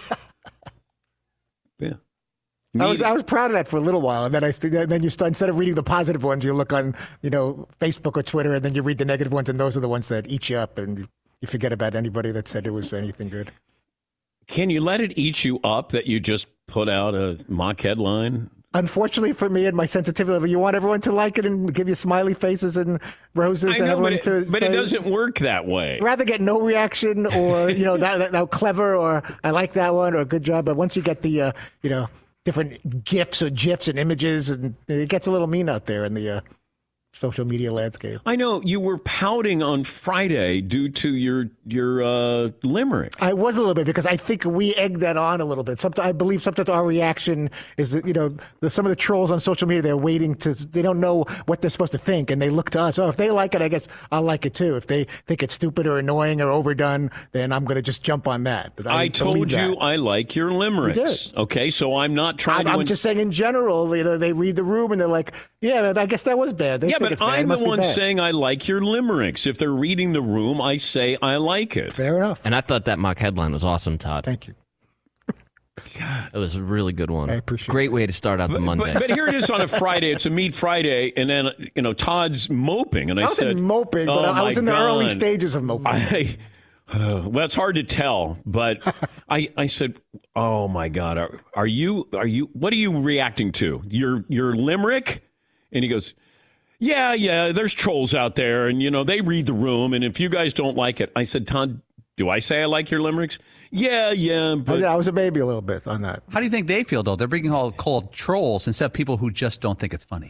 [SPEAKER 3] Yeah.
[SPEAKER 10] I was I was proud of that for a little while, and then I st- then you start, instead of reading the positive ones, you look on you know Facebook or Twitter, and then you read the negative ones, and those are the ones that eat you up, and you forget about anybody that said it was anything good.
[SPEAKER 3] Can you let it eat you up that you just put out a mock headline?
[SPEAKER 10] Unfortunately for me and my sensitivity level, you want everyone to like it and give you smiley faces and roses,
[SPEAKER 3] I
[SPEAKER 10] and
[SPEAKER 3] know,
[SPEAKER 10] everyone
[SPEAKER 3] but,
[SPEAKER 10] to.
[SPEAKER 3] it, but
[SPEAKER 10] say,
[SPEAKER 3] it doesn't work that way.
[SPEAKER 10] Rather get no reaction, or you know that, that, that clever, or I like that one, or good job. But once you get the uh, you know. different GIFs or GIFs and images, and it gets a little mean out there in the uh, social media landscape.
[SPEAKER 3] I know you were pouting on Friday due to your your uh, limerick.
[SPEAKER 10] I was a little bit because I think we egged that on a little bit. Sometimes I believe sometimes our reaction is that, you know, the, some of the trolls on social media, they're waiting to, they don't know what they're supposed to think, and they look to us. Oh, if they like it, I guess I'll like it too. If they think it's stupid or annoying or overdone, then I'm going to just jump on that. I,
[SPEAKER 3] I told you
[SPEAKER 10] that.
[SPEAKER 3] I like your limericks.
[SPEAKER 10] You did.
[SPEAKER 3] Okay, so I'm not trying
[SPEAKER 10] I'm,
[SPEAKER 3] to.
[SPEAKER 10] I'm just saying in general, you know, they read the room and they're like, yeah, I guess that was bad. They
[SPEAKER 3] yeah,
[SPEAKER 10] think
[SPEAKER 3] but
[SPEAKER 10] it's bad. It
[SPEAKER 3] I'm the
[SPEAKER 10] must be
[SPEAKER 3] one
[SPEAKER 10] bad.
[SPEAKER 3] saying I like your limericks. If they're reading the room, I say I like it.
[SPEAKER 10] Fair enough.
[SPEAKER 5] And I thought that mock headline was awesome, Todd.
[SPEAKER 10] Thank you.
[SPEAKER 5] God. It was a really good one.
[SPEAKER 10] I appreciate
[SPEAKER 5] Great way to start out the
[SPEAKER 3] But,
[SPEAKER 5] Monday.
[SPEAKER 3] but, but here it is on a Friday. It's a Meat Friday, and then you know Todd's moping, and I,
[SPEAKER 10] I
[SPEAKER 3] said
[SPEAKER 10] wasn't moping, but
[SPEAKER 3] oh
[SPEAKER 10] I was
[SPEAKER 3] my
[SPEAKER 10] in the early
[SPEAKER 3] God.
[SPEAKER 10] stages of moping.
[SPEAKER 3] I, uh, well, it's hard to tell, but I, I said, "Oh my God, are, are you are you what are you reacting to? Your your limerick?" And he goes, "Yeah, yeah. There's trolls out there, and you know they read the room, and if you guys don't like it," I said, "Todd, do I say I like your limericks?" Yeah, yeah, but
[SPEAKER 10] I was a baby a little bit on that.
[SPEAKER 4] How do you think they feel, though? They're being called, called trolls instead of people who just don't think it's funny.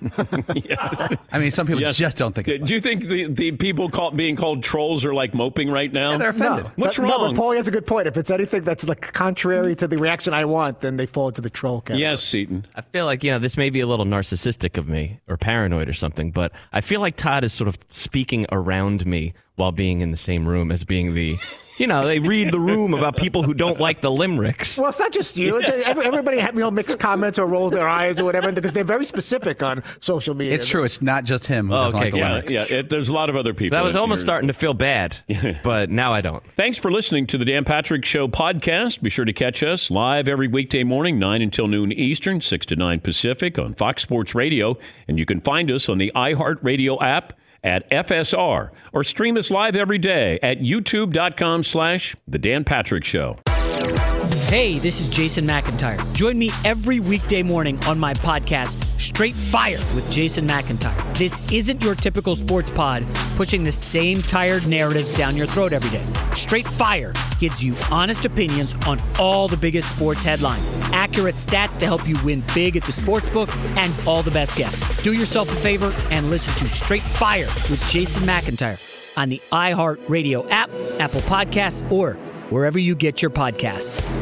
[SPEAKER 3] yes.
[SPEAKER 4] I mean, some people
[SPEAKER 3] Yes.
[SPEAKER 4] just don't think it's funny.
[SPEAKER 3] Do you think the, the people call, being called trolls are like moping right now?
[SPEAKER 4] Yeah, they're offended.
[SPEAKER 10] No,
[SPEAKER 3] What's
[SPEAKER 10] but,
[SPEAKER 3] wrong?
[SPEAKER 10] No, but Paulie has a good point. If it's anything that's like contrary to the reaction I want, then they fall into the troll category.
[SPEAKER 3] Yes, Seton.
[SPEAKER 5] I feel like, you know, this may be a little narcissistic of me or paranoid or something, but I feel like Todd is sort of speaking around me while being in the same room as being the, you know, they read the room about people who don't like the limericks.
[SPEAKER 10] Well, it's not just you. It's every, everybody have, you know, mixed comments or rolls their eyes or whatever because they're very specific on social media.
[SPEAKER 4] It's true. It's not just him who
[SPEAKER 5] Oh,
[SPEAKER 4] doesn't
[SPEAKER 5] okay,
[SPEAKER 4] like the
[SPEAKER 3] Yeah,
[SPEAKER 4] limericks.
[SPEAKER 3] yeah. It, there's a lot of other people.
[SPEAKER 5] That was
[SPEAKER 3] that
[SPEAKER 5] almost
[SPEAKER 3] you're-
[SPEAKER 5] starting to feel bad, but now I don't.
[SPEAKER 3] Thanks for listening to the Dan Patrick Show podcast. Be sure to catch us live every weekday morning, nine until noon Eastern, six to nine Pacific on Fox Sports Radio. And you can find us on the iHeartRadio app at F S R or stream us live every day at youtube.com slash The Dan Patrick Show.
[SPEAKER 12] Hey, this is Jason McIntyre. Join me every weekday morning on my podcast, Straight Fire with Jason McIntyre. This isn't your typical sports pod pushing the same tired narratives down your throat every day. Straight Fire gives you honest opinions on all the biggest sports headlines, accurate stats to help you win big at the sportsbook, and all the best guests. Do yourself a favor and listen to Straight Fire with Jason McIntyre on the iHeartRadio app, Apple Podcasts, or wherever you get your podcasts.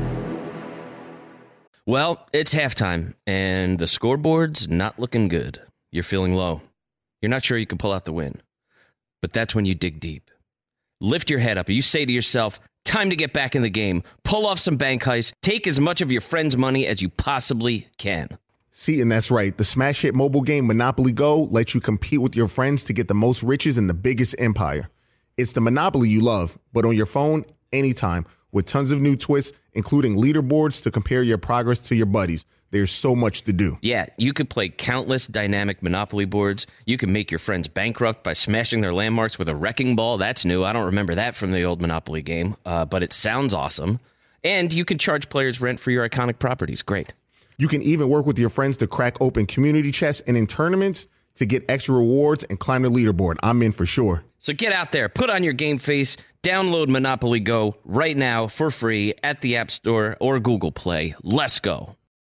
[SPEAKER 5] Well, it's halftime, and the scoreboard's not looking good. You're feeling low. You're not sure you can pull out the win. But that's when you dig deep. Lift your head up, and you say to yourself, time to get back in the game. Pull off some bank heists. Take as much of your friend's money as you possibly can.
[SPEAKER 8] See, and that's right. The smash hit mobile game Monopoly Go lets you compete with your friends to get the most riches in the biggest empire. It's the Monopoly you love, but on your phone, anytime, with tons of new twists, including leaderboards to compare your progress to your buddies. There's so much to do.
[SPEAKER 5] Yeah, you could play countless dynamic Monopoly boards. You can make your friends bankrupt by smashing their landmarks with a wrecking ball. That's new. I don't remember that from the old Monopoly game, uh, but it sounds awesome. And you can charge players rent for your iconic properties. Great.
[SPEAKER 8] You can even work with your friends to crack open community chests and in tournaments to get extra rewards and climb the leaderboard. I'm in for sure.
[SPEAKER 5] So get out there, put on your game face, download Monopoly Go right now for free at the App Store or Google Play. Let's go.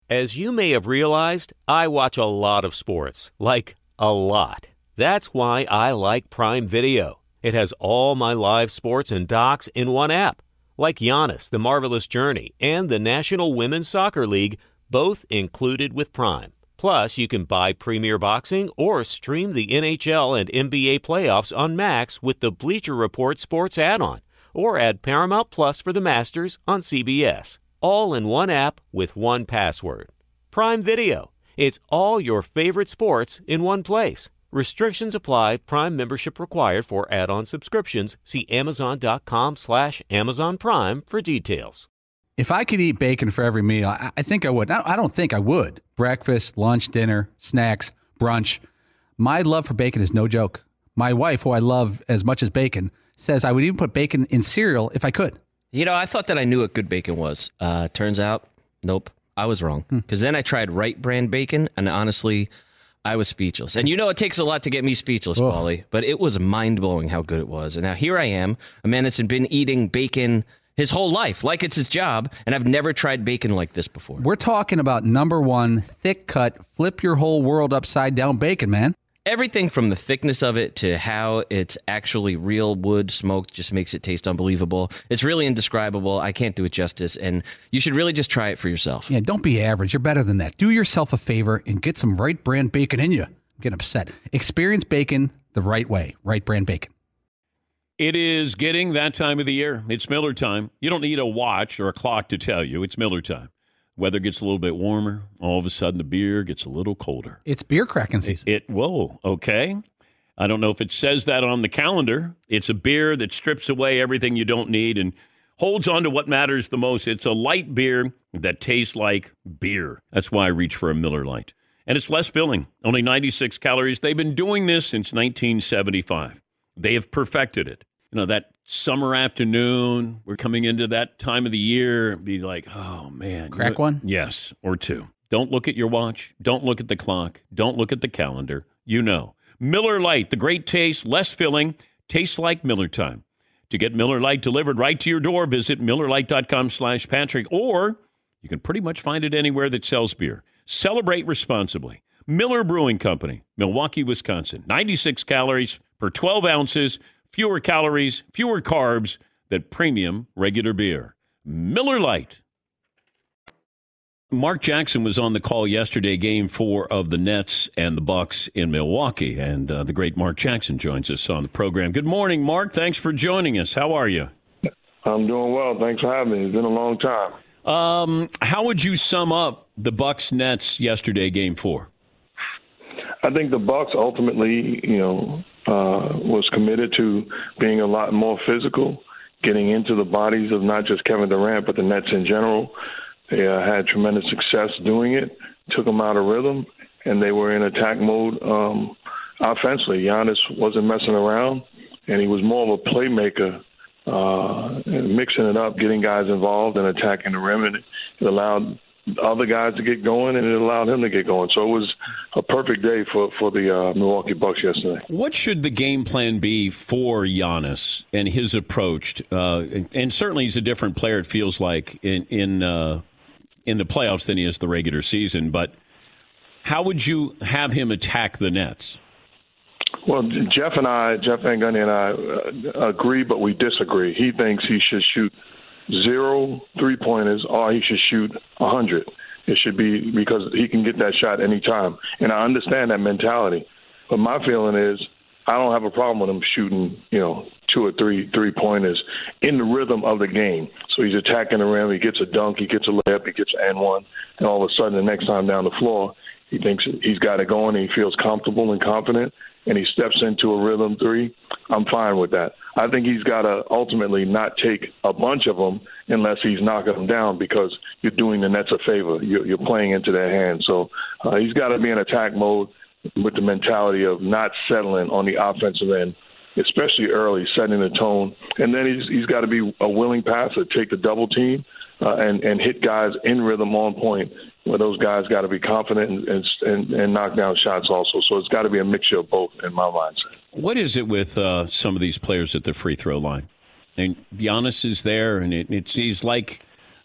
[SPEAKER 2] As you may have realized, I watch a lot of sports, like a lot. That's why I like Prime Video. It has all my live sports and docs in one app, like Giannis, The Marvelous Journey, and the National Women's Soccer League, both included with Prime. Plus, you can buy Premier Boxing or stream the N H L and N B A playoffs on Max with the Bleacher Report Sports add-on, or add Paramount Plus for the Masters on C B S. All in one app with one password. Prime Video. It's all your favorite sports in one place. Restrictions apply. Prime membership required for add-on subscriptions. See amazon.com slash Amazon Prime for details.
[SPEAKER 4] If I could eat bacon for every meal, I, I think I would. I don't think I would. Breakfast, lunch, dinner, snacks, brunch. My love for bacon is no joke. My wife, who I love as much as bacon, says I would even put bacon in cereal if I could.
[SPEAKER 5] You know, I thought that I knew what good bacon was. Uh, turns out, nope, I was wrong. Because hmm. then I tried Wright brand bacon, and honestly, I was speechless. And you know, it takes a lot to get me speechless,
[SPEAKER 4] Oof.
[SPEAKER 5] Paulie, but it was mind-blowing how good it was. And now here I am, a man that's been eating bacon his whole life, like it's his job, and I've never tried bacon like this before.
[SPEAKER 4] We're talking about number one, thick-cut, flip your whole world upside-down bacon, man.
[SPEAKER 5] Everything from the thickness of it to how it's actually real wood smoked just makes it taste unbelievable. It's really indescribable. I can't do it justice, and you should really just try it for yourself.
[SPEAKER 4] Yeah, don't be average. You're better than that. Do yourself a favor and get some Wright brand bacon in you. Get upset. Experience bacon the right way. Wright brand bacon.
[SPEAKER 3] It is getting that time of the year. It's Miller time. You don't need a watch or a clock to tell you. It's Miller time. Weather gets a little bit warmer. All of a sudden, the beer gets a little colder.
[SPEAKER 4] It's beer cracking season.
[SPEAKER 3] It, it whoa, okay. I don't know if it says that on the calendar. It's a beer that strips away everything you don't need and holds on to what matters the most. It's a light beer that tastes like beer. That's why I reach for a Miller Lite. And it's less filling, only ninety-six calories. They've been doing this since nineteen seventy-five. They have perfected it. You know, that summer afternoon, we're coming into that time of the year, be like, oh, man.
[SPEAKER 4] Crack
[SPEAKER 3] you know,
[SPEAKER 4] one?
[SPEAKER 3] Yes, or two. Don't look at your watch. Don't look at the clock. Don't look at the calendar. You know. Miller Lite, the great taste, less filling, tastes like Miller time. To get Miller Lite delivered right to your door, visit MillerLite.com slash Patrick, or you can pretty much find it anywhere that sells beer. Celebrate responsibly. Miller Brewing Company, Milwaukee, Wisconsin. ninety-six calories per twelve ounces. Fewer calories, fewer carbs than premium regular beer. Miller Lite. Mark Jackson was on the call yesterday, game four of the Nets and the Bucks in Milwaukee, and uh, the great Mark Jackson joins us on the program. Good morning, Mark. Thanks for joining us. How are you?
[SPEAKER 13] I'm doing well. Thanks for having me. It's been a long time.
[SPEAKER 3] Um, how would you sum up the Bucks Nets yesterday, game four?
[SPEAKER 13] I think the Bucks ultimately, you know, uh, was committed to being a lot more physical, getting into the bodies of not just Kevin Durant, but the Nets in general. They uh, had tremendous success doing it, took them out of rhythm, and they were in attack mode um, offensively. Giannis wasn't messing around, and he was more of a playmaker, uh, mixing it up, getting guys involved and attacking the rim, and it allowed other guys to get going, and it allowed him to get going. So it was a perfect day for, for the uh, Milwaukee Bucks yesterday.
[SPEAKER 3] What should the game plan be for Giannis and his approach? Uh, and, and certainly he's a different player, it feels like, in in, uh, in the playoffs than he is the regular season. But how would you have him attack the Nets?
[SPEAKER 13] Well, Jeff and I, Jeff Van Gundy and I uh, agree, but we disagree. He thinks he should shoot zero three-pointers, or he should shoot one hundred. It should be because he can get that shot anytime. And I understand that mentality. But my feeling is I don't have a problem with him shooting, you know, two or three three-pointers in the rhythm of the game. So he's attacking the rim. He gets a dunk. He gets a layup. He gets an and one. And all of a sudden, the next time down the floor, he thinks he's got it going. And he feels comfortable and confident, and he steps into a rhythm three. I'm fine with that. I think he's got to ultimately not take a bunch of them unless he's knocking them down, because you're doing the Nets a favor. You're, you're playing into their hands. So uh, he's got to be in attack mode with the mentality of not settling on the offensive end, especially early, setting the tone. And then he's, he's got to be a willing passer, take the double team uh, and, and hit guys in rhythm on point, where those guys got to be confident and, and, and knock down shots also. So it's got to be a mixture of both in my mindset.
[SPEAKER 3] What is it with uh, some of these players at the free throw line? And Giannis is there, and it, it's he's like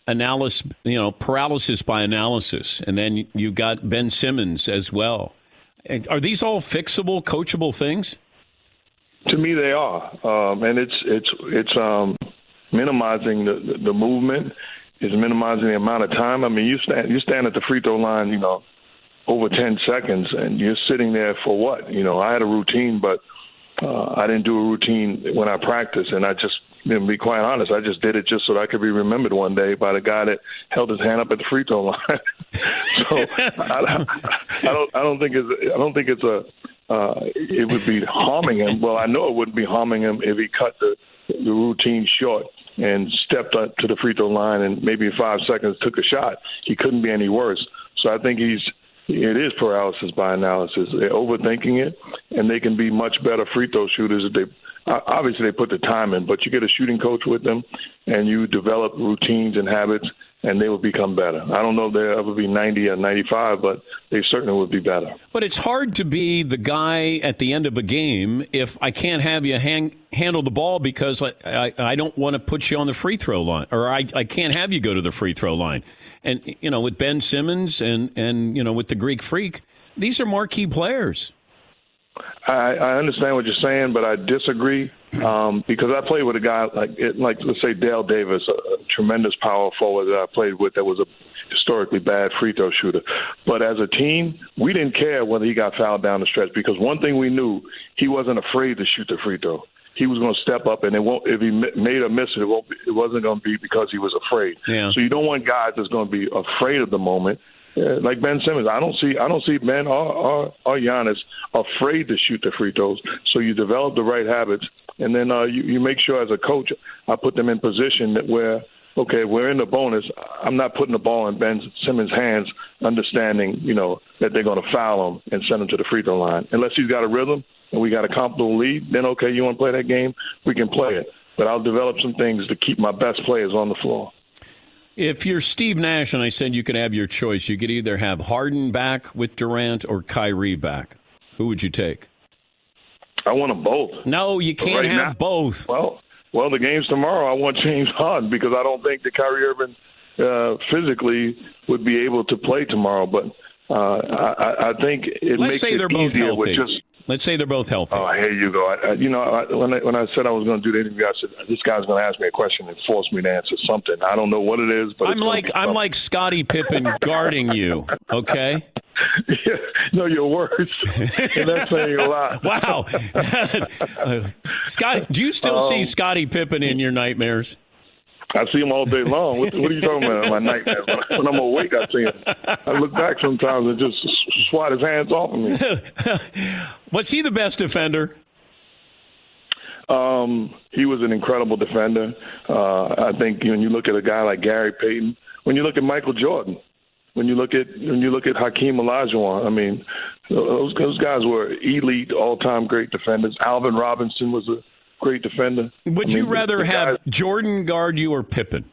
[SPEAKER 3] analysis, you know, paralysis by analysis, and then you've got Ben Simmons as well. Are these all fixable, coachable things?
[SPEAKER 13] To me, they are, um, and it's it's it's um, minimizing the the movement, is minimizing the amount of time. I mean, you stand you stand at the free throw line, you know, over ten seconds, and you're sitting there for what? You know, I had a routine, but uh, I didn't do a routine when I practiced, and I just, to be quite honest, I just did it just so that I could be remembered one day by the guy that held his hand up at the free throw line. So I, I don't, I don't think it's, I don't think it's a, uh, it would be harming him. Well, I know it wouldn't be harming him if he cut the, the routine short and stepped up to the free throw line and maybe in five seconds took a shot. He couldn't be any worse. So I think he's, it is paralysis by analysis. They're overthinking it, and they can be much better free throw shooters if they. Obviously, they put the time in, but you get a shooting coach with them, and you develop routines and habits, and they will become better. I don't know if they'll ever be ninety or ninety-five, but they certainly would be better.
[SPEAKER 3] But it's hard to be the guy at the end of a game if I can't have you hang, handle the ball because I, I, I don't want to put you on the free throw line, or I, I can't have you go to the free throw line. And, you know, with Ben Simmons and, and you know, with the Greek Freak, these are marquee players.
[SPEAKER 13] I, I understand what you're saying, but I disagree um, because I played with a guy like, like let's say Dale Davis, a, a tremendous power forward that I played with that was a historically bad free throw shooter. But as a team, we didn't care whether he got fouled down the stretch because one thing we knew, he wasn't afraid to shoot the free throw. He was going to step up, and it won't. If he made a miss, it won't. Be, it wasn't going to be because he was afraid.
[SPEAKER 3] Yeah.
[SPEAKER 13] So you don't want guys that's going to be afraid of the moment. Yeah, like Ben Simmons, I don't see I don't see Ben or, or, or Giannis afraid to shoot the free throws. So you develop the right habits, and then uh, you, you make sure as a coach, I put them in position that where, okay, we're in the bonus. I'm not putting the ball in Ben Simmons' hands, understanding, you know, that they're going to foul him and send him to the free throw line. Unless he's got a rhythm and we got a comfortable lead, then, okay, you want to play that game? We can play it. But I'll develop some things to keep my best players on the floor.
[SPEAKER 3] If you're Steve Nash and I said you could have your choice, you could either have Harden back with Durant or Kyrie back. Who would you take?
[SPEAKER 13] I want them both.
[SPEAKER 3] No, you can't
[SPEAKER 13] right
[SPEAKER 3] have
[SPEAKER 13] now,
[SPEAKER 3] both.
[SPEAKER 13] Well, well, the game's tomorrow. I want James Harden because I don't think that Kyrie Irving uh, physically would be able to play tomorrow. But uh, I, I think it
[SPEAKER 3] Let's
[SPEAKER 13] makes
[SPEAKER 3] say
[SPEAKER 13] it
[SPEAKER 3] they're both
[SPEAKER 13] easier
[SPEAKER 3] healthy.
[SPEAKER 13] with just.
[SPEAKER 3] Let's say they're both healthy.
[SPEAKER 13] Oh, here you go. I, I, you know, I, when, I, when I said I was going to do the interview, I said, this guy's going to ask me a question and force me to answer something. I don't know what it is, but
[SPEAKER 3] I'm like I'm like Scottie Pippen guarding you, okay?
[SPEAKER 13] Yeah, no, you're worse. And that's saying a lot.
[SPEAKER 3] Wow. uh, Scotty, do you still um, see Scottie Pippen in your nightmares?
[SPEAKER 13] I see him all day long. What, what are you talking about in my nightmares? When, when I'm awake, I see him. I look back sometimes and just swat his hands off of me.
[SPEAKER 3] Was he the best defender?
[SPEAKER 13] Um, he was an incredible defender. Uh, I think when you look at a guy like Gary Payton, when you look at Michael Jordan, when you look at when you look at Hakeem Olajuwon, I mean, those, those guys were elite, all-time great defenders. Alvin Robinson was a great defender.
[SPEAKER 3] Would
[SPEAKER 13] I
[SPEAKER 3] you
[SPEAKER 13] mean,
[SPEAKER 3] rather
[SPEAKER 13] the, the
[SPEAKER 3] have
[SPEAKER 13] guys,
[SPEAKER 3] Jordan guard you or Pippen?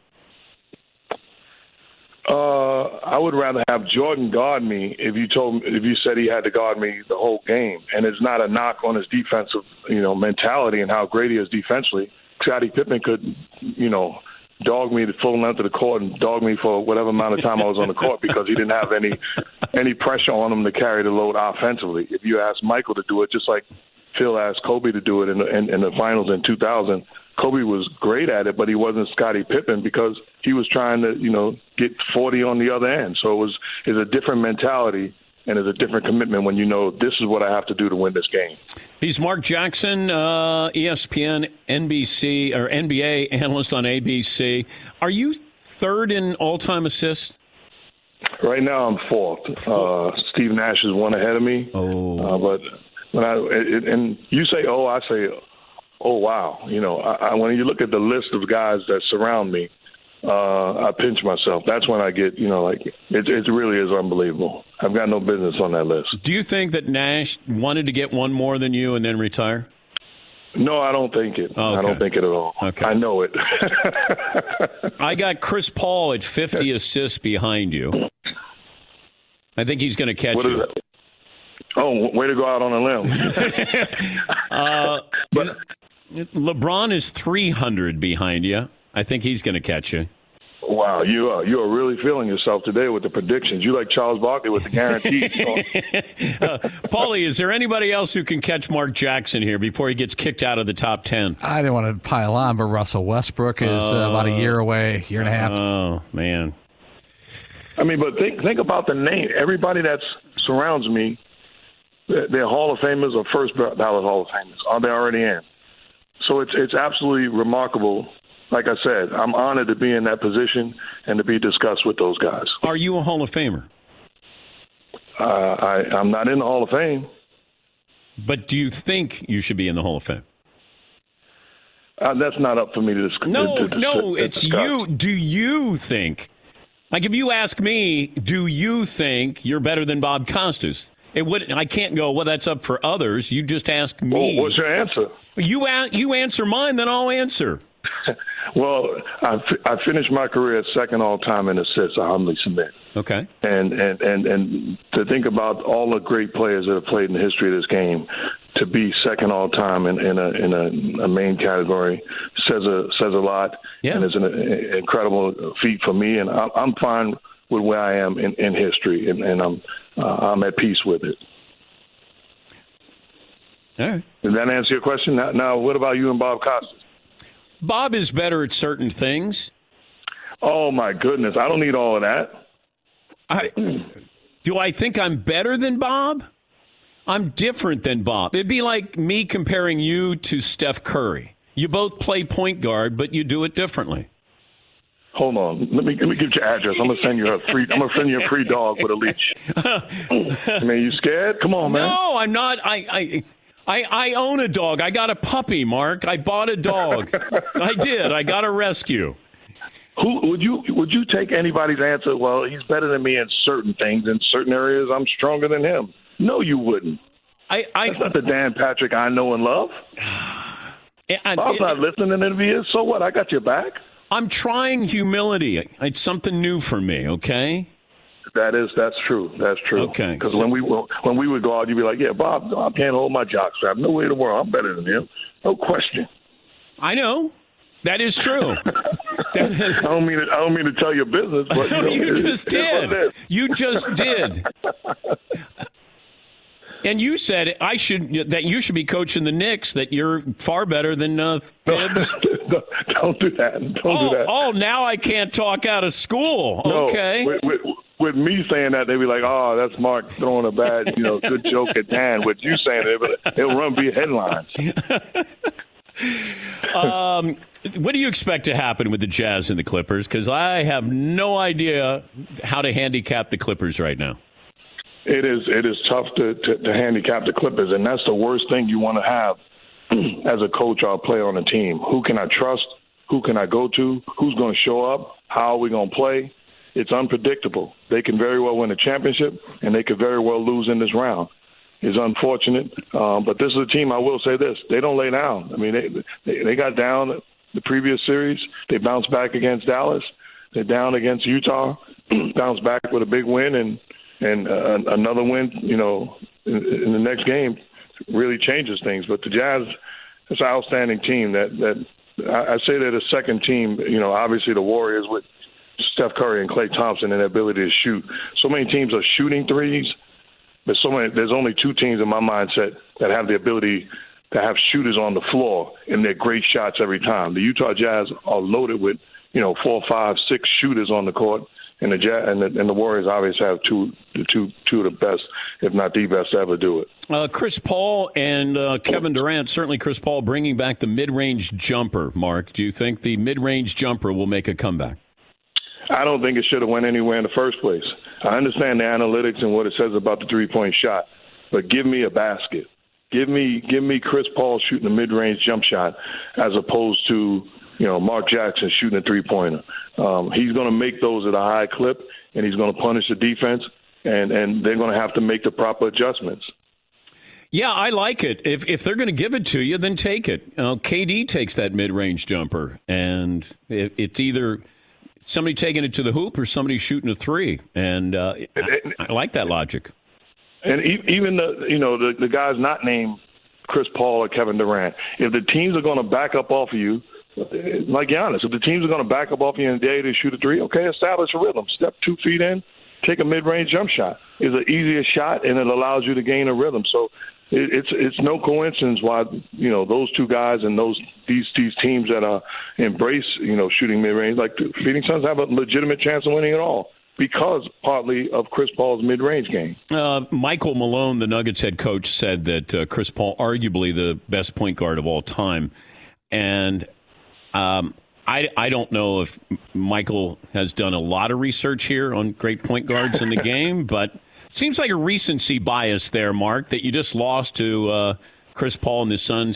[SPEAKER 13] Uh, I would rather have Jordan guard me if you told me, if you said he had to guard me the whole game. And it's not a knock on his defensive, you know, mentality and how great he is defensively. Scottie Pippen could, you know, dog me the full length of the court and dog me for whatever amount of time I was on the court because he didn't have any any pressure on him to carry the load offensively. If you asked Michael to do it, just like Phil asked Kobe to do it in the, in, in the finals in two thousand. Kobe was great at it, but he wasn't Scottie Pippen because he was trying to, you know, get forty on the other end. So it was it's a different mentality and it's a different commitment when you know this is what I have to do to win this game.
[SPEAKER 3] He's Mark Jackson, uh, E S P N, N B C, or N B A analyst on A B C. Are you third in all-time assists?
[SPEAKER 13] Right now I'm fourth. Uh, Steve Nash is one ahead of me.
[SPEAKER 3] Oh,
[SPEAKER 13] uh, but when I it, and you say, oh, I say, oh, wow. You know, I, I, when you look at the list of guys that surround me, uh, I pinch myself. That's when I get, you know, like, it, it really is unbelievable. I've got no business on that list.
[SPEAKER 3] Do you think that Nash wanted to get one more than you and then retire?
[SPEAKER 13] No, I don't think it.
[SPEAKER 3] Oh, okay.
[SPEAKER 13] I don't think it at all.
[SPEAKER 3] Okay.
[SPEAKER 13] I know it.
[SPEAKER 3] I got Chris Paul at fifty assists behind you. I think he's going to catch
[SPEAKER 13] what
[SPEAKER 3] you.
[SPEAKER 13] Is that? Oh, way to go out on a limb.
[SPEAKER 3] uh, but LeBron is three hundred behind you. I think he's going to catch you.
[SPEAKER 13] Wow, you are you are really feeling yourself today with the predictions. You like Charles Barkley with the guarantees.
[SPEAKER 3] uh, Paulie, is there anybody else who can catch Mark Jackson here before he gets kicked out of the top ten?
[SPEAKER 4] I didn't want to pile on, but Russell Westbrook is uh, about a year away, year and a half.
[SPEAKER 3] Oh, man.
[SPEAKER 13] I mean, but think think about the name. Everybody that surrounds me, they're Hall of Famers or first ballot Hall of Famers. Are they already in? So it's it's absolutely remarkable. Like I said, I'm honored to be in that position and to be discussed with those guys.
[SPEAKER 3] Are you a Hall of Famer?
[SPEAKER 13] Uh, I, I'm not in the Hall of Fame.
[SPEAKER 3] But do you think you should be in the Hall of Fame?
[SPEAKER 13] Uh, that's not up for me to discuss.
[SPEAKER 3] No,
[SPEAKER 13] to, to,
[SPEAKER 3] no,
[SPEAKER 13] to
[SPEAKER 3] it's
[SPEAKER 13] discuss.
[SPEAKER 3] you. Do you think? Like, if you ask me, do you think you're better than Bob Costas? It would. I can't go, well, that's up for others. You just ask me.
[SPEAKER 13] Well, what's your answer?
[SPEAKER 3] You, a- you answer mine, then I'll answer.
[SPEAKER 13] Well, I, f- I finished my career at second all-time in assists. I humbly submit.
[SPEAKER 3] Okay.
[SPEAKER 13] And, and and and to think about all the great players that have played in the history of this game, to be second all-time in, in a in a, a main category says a says a lot.
[SPEAKER 3] Yeah.
[SPEAKER 13] And it's an, an incredible feat for me. And I'm, I'm fine with where I am in, in history, and, and I'm uh, I'm at peace with it.
[SPEAKER 3] All right.
[SPEAKER 13] Did that answer your question? Now, now what about you and Bob Costas?
[SPEAKER 3] Bob is better at certain things.
[SPEAKER 13] Oh, my goodness. I don't need all of that.
[SPEAKER 3] I, do I think I'm better than Bob? I'm different than Bob. It'd be like me comparing you to Steph Curry. You both play point guard, but you do it differently.
[SPEAKER 13] Hold on. Let me let me get your address. I'm gonna send you a free. I'm gonna send you a free dog with a leash. I mean, you scared? Come on, man.
[SPEAKER 3] No, I'm not. I, I I I own a dog. I got a puppy, Mark. I bought a dog. I did. I got a rescue.
[SPEAKER 13] Who would you would you take anybody's answer? Well, he's better than me in certain things. In certain areas, I'm stronger than him. No, you wouldn't.
[SPEAKER 3] I, I
[SPEAKER 13] That's not the Dan Patrick I know and love.
[SPEAKER 3] I,
[SPEAKER 13] Bob's not listening, and if he is, so what? I got your back.
[SPEAKER 3] I'm trying humility. It's something new for me. Okay.
[SPEAKER 13] That is, that's true. That's true.
[SPEAKER 3] Okay.
[SPEAKER 13] Because when we when we would go out, you'd be like, "Yeah, Bob, I can't hold my jock strap. No way in the world. I'm better than him. No question."
[SPEAKER 3] I know. That is true. That is,
[SPEAKER 13] I don't mean to, I don't mean to tell your business, but you, know,
[SPEAKER 3] you
[SPEAKER 13] it,
[SPEAKER 3] just
[SPEAKER 13] it is what
[SPEAKER 3] did.
[SPEAKER 13] it is.
[SPEAKER 3] You just did. And you said I should that you should be coaching the Knicks. That you're far better than uh, Thibs.
[SPEAKER 13] No, don't do that. Don't
[SPEAKER 3] oh,
[SPEAKER 13] do that.
[SPEAKER 3] Oh, now I can't talk out of school.
[SPEAKER 13] No,
[SPEAKER 3] Okay.
[SPEAKER 13] With, with, with me saying that, they'd be like, "Oh, that's Mark throwing a bad, you know, good joke at Dan." With you saying it, it'll run be headlines.
[SPEAKER 3] um, what do you expect to happen with the Jazz and the Clippers? Because I have no idea how to handicap the Clippers right now.
[SPEAKER 13] It is it is tough to, to, to handicap the Clippers, and that's the worst thing you want to have as a coach or a player on a team. Who can I trust? Who can I go to? Who's going to show up? How are we going to play? It's unpredictable. They can very well win a championship, and they could very well lose in this round. It's unfortunate, um, but this is a team, I will say this, they don't lay down. I mean, they, they, they got down the previous series. They bounced back against Dallas. They're down against Utah, bounced back with a big win, and And uh, another win, you know, in, in the next game really changes things. But the Jazz, it's an outstanding team. That that I, I say they're the second team. You know, obviously the Warriors with Steph Curry and Klay Thompson and their ability to shoot. So many teams are shooting threes, but so many. There's only two teams in my mindset that have the ability to have shooters on the floor and they're great shots every time. The Utah Jazz are loaded with, you know, four, five, six shooters on the court. And the, and the and the Warriors obviously have two, the two, two of the best, if not the best, to ever do it.
[SPEAKER 3] Uh, Chris Paul and uh, Kevin Durant, certainly Chris Paul bringing back the mid-range jumper, Mark. Do you think the mid-range jumper will make a comeback?
[SPEAKER 13] I don't think it should have went anywhere in the first place. I understand the analytics and what it says about the three-point shot, but give me a basket. Give me give me Chris Paul shooting a mid-range jump shot as opposed to, you know, Mark Jackson shooting a three-pointer. Um, he's going to make those at a high clip, and he's going to punish the defense, and, and they're going to have to make the proper adjustments.
[SPEAKER 3] Yeah, I like it. If if they're going to give it to you, then take it. Uh, K D takes that mid-range jumper, and it, it's either somebody taking it to the hoop or somebody shooting a three, and uh, I, I like that logic.
[SPEAKER 13] And even the you know the, the guys not named Chris Paul or Kevin Durant, if the teams are going to back up off of you, like Giannis, if the teams are going to back up off you in the day to shoot a three, okay, establish a rhythm. Step two feet in, take a mid-range jump shot. It's an easier shot, and it allows you to gain a rhythm. So it, it's it's no coincidence why, you know, those two guys and those these these teams that uh, embrace, you know, shooting mid-range, like the Phoenix Suns have a legitimate chance of winning it all because partly of Chris Paul's mid-range game.
[SPEAKER 3] Uh, Michael Malone, the Nuggets head coach, said that uh, Chris Paul, arguably the best point guard of all time. And um, I, I don't know if Michael has done a lot of research here on great point guards in the game, but it seems like a recency bias there, Mark, that you just lost to uh, Chris Paul and the Suns.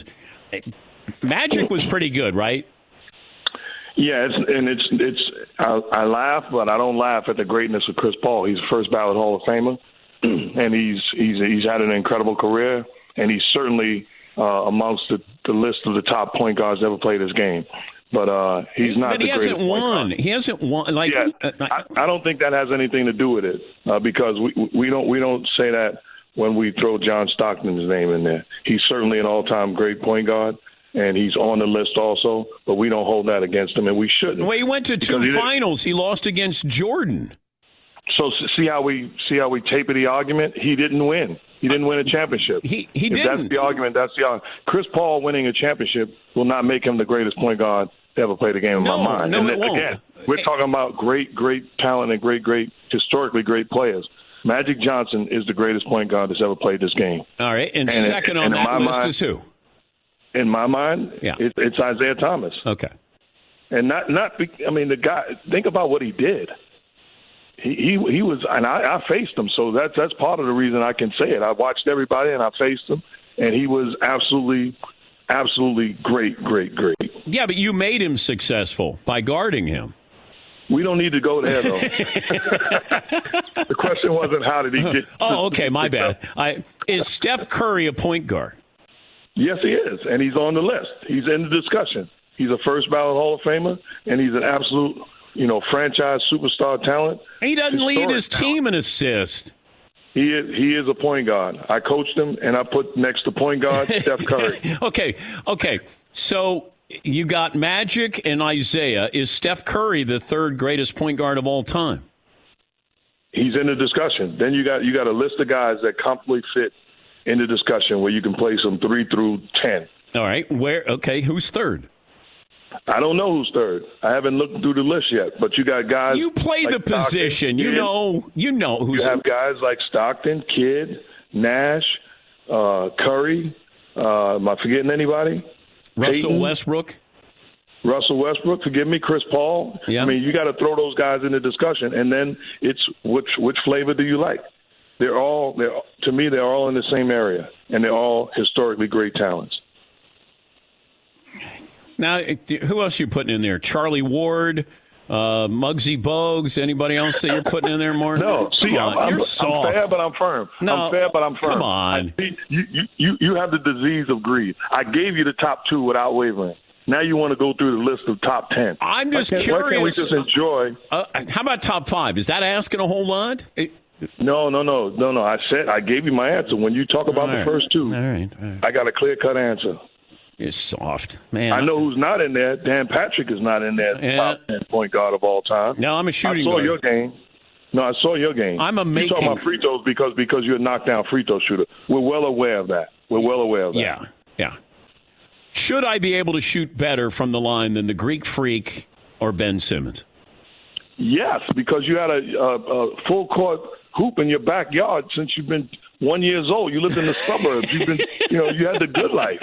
[SPEAKER 3] Magic was pretty good, right?
[SPEAKER 13] Yeah, it's, and it's it's. I, I laugh, but I don't laugh at the greatness of Chris Paul. He's a first ballot Hall of Famer, and he's he's he's had an incredible career, and he's certainly uh, amongst the, the list of the top point guards that ever played this game. But uh, he's not.
[SPEAKER 3] But he
[SPEAKER 13] the
[SPEAKER 3] hasn't
[SPEAKER 13] greatest
[SPEAKER 3] won. He hasn't won. Like
[SPEAKER 13] yeah,
[SPEAKER 3] uh,
[SPEAKER 13] I, I don't think that has anything to do with it uh, because we we don't we don't say that when we throw John Stockton's name in there. He's certainly an all-time great point guard. And he's on the list also, but we don't hold that against him, and we shouldn't.
[SPEAKER 3] Well, he went to two
[SPEAKER 13] he
[SPEAKER 3] finals. He lost against Jordan.
[SPEAKER 13] So see how we see how we taper the argument. He didn't win. He didn't win a championship.
[SPEAKER 3] He he
[SPEAKER 13] if
[SPEAKER 3] didn't.
[SPEAKER 13] That's the argument. That's the argument. Chris Paul winning a championship will not make him the greatest point guard to ever play the game in
[SPEAKER 3] no,
[SPEAKER 13] my mind.
[SPEAKER 3] No,
[SPEAKER 13] and
[SPEAKER 3] it won't.
[SPEAKER 13] Again, we're talking about great, great talent and great, great historically great players. Magic Johnson is the greatest point guard that's ever played this game.
[SPEAKER 3] All right, and,
[SPEAKER 13] and
[SPEAKER 3] second
[SPEAKER 13] it,
[SPEAKER 3] on
[SPEAKER 13] and
[SPEAKER 3] that list
[SPEAKER 13] mind,
[SPEAKER 3] is who?
[SPEAKER 13] In my mind,
[SPEAKER 3] yeah.
[SPEAKER 13] it, it's Isaiah Thomas.
[SPEAKER 3] Okay.
[SPEAKER 13] And not, not. I mean, the guy. Think about what he did. He, he, he was, and I, I faced him. So that's that's part of the reason I can say it. I watched everybody, and I faced him, and he was absolutely, absolutely great, great, great.
[SPEAKER 3] Yeah, but you made him successful by guarding him.
[SPEAKER 13] We don't need to go there, though. The question wasn't how did he get.
[SPEAKER 3] Oh, okay, my bad. I, is Steph Curry a point guard?
[SPEAKER 13] Yes, he is, and he's on the list. He's in the discussion. He's a first ballot Hall of Famer, and he's an absolute, you know, franchise superstar talent.
[SPEAKER 3] He doesn't lead his
[SPEAKER 13] talent.
[SPEAKER 3] team in assists.
[SPEAKER 13] He is, he is a point guard. I coached him, and I put next to point guard Steph Curry.
[SPEAKER 3] okay, okay. So you got Magic and Isaiah. Is Steph Curry the third greatest point guard of all time?
[SPEAKER 13] He's in the discussion. Then you got you got a list of guys that comfortably fit in the discussion where you can place them three through ten.
[SPEAKER 3] All right. Where? Okay. Who's third?
[SPEAKER 13] I don't know who's third. I haven't looked through the list yet. But you got guys.
[SPEAKER 3] You play
[SPEAKER 13] like
[SPEAKER 3] the position.
[SPEAKER 13] Stockton,
[SPEAKER 3] you
[SPEAKER 13] Kidd.
[SPEAKER 3] know. You know who's.
[SPEAKER 13] You have guys like Stockton, Kidd, Nash, uh, Curry. Uh, am I forgetting anybody?
[SPEAKER 3] Russell
[SPEAKER 13] Peyton,
[SPEAKER 3] Westbrook.
[SPEAKER 13] Russell Westbrook. Forgive me, Chris Paul.
[SPEAKER 3] Yeah.
[SPEAKER 13] I mean, you got to throw those guys in the discussion, and then it's which which flavor do you like? They're all, they're, to me, they're all in the same area, and they're all historically great talents.
[SPEAKER 3] Now, who else are you putting in there? Charlie Ward, uh, Muggsy Bogues, anybody else that you're putting in there, Mark?
[SPEAKER 13] No, see,
[SPEAKER 3] come
[SPEAKER 13] I'm,
[SPEAKER 3] on.
[SPEAKER 13] I'm,
[SPEAKER 3] You're
[SPEAKER 13] I'm
[SPEAKER 3] soft.
[SPEAKER 13] fair, but I'm firm.
[SPEAKER 3] No,
[SPEAKER 13] I'm fair, but I'm firm.
[SPEAKER 3] come on.
[SPEAKER 13] I, you, you, you, you have the disease of greed. I gave you the top two without wavering. Now you want to go through the list of top ten.
[SPEAKER 3] I'm just
[SPEAKER 13] why
[SPEAKER 3] curious.
[SPEAKER 13] Why can't we just enjoy?
[SPEAKER 3] Uh, how about top five? Is that asking a whole lot? It,
[SPEAKER 13] No, no, no, no, no. I said I gave you my answer. When you talk about
[SPEAKER 3] All right.
[SPEAKER 13] the first two,
[SPEAKER 3] all right, all right.
[SPEAKER 13] I got a clear cut answer.
[SPEAKER 3] You're soft, man.
[SPEAKER 13] I know who's not in there. Dan Patrick is not in there.
[SPEAKER 3] Yeah.
[SPEAKER 13] Top ten point guard of all time.
[SPEAKER 3] No, I'm a shooting
[SPEAKER 13] I saw
[SPEAKER 3] guard.
[SPEAKER 13] your game. No, I saw your game.
[SPEAKER 3] I'm a
[SPEAKER 13] You
[SPEAKER 3] making-
[SPEAKER 13] talking about free throws because because you're a knockdown free throw shooter. We're well aware of that. We're well aware of that.
[SPEAKER 3] Yeah, yeah. Should I be able to shoot better from the line than the Greek Freak or Ben Simmons?
[SPEAKER 13] Yes, because you had a, a, a full court hoop in your backyard since you've been one years old. You lived in the suburbs. You've been, you know, you had the good life.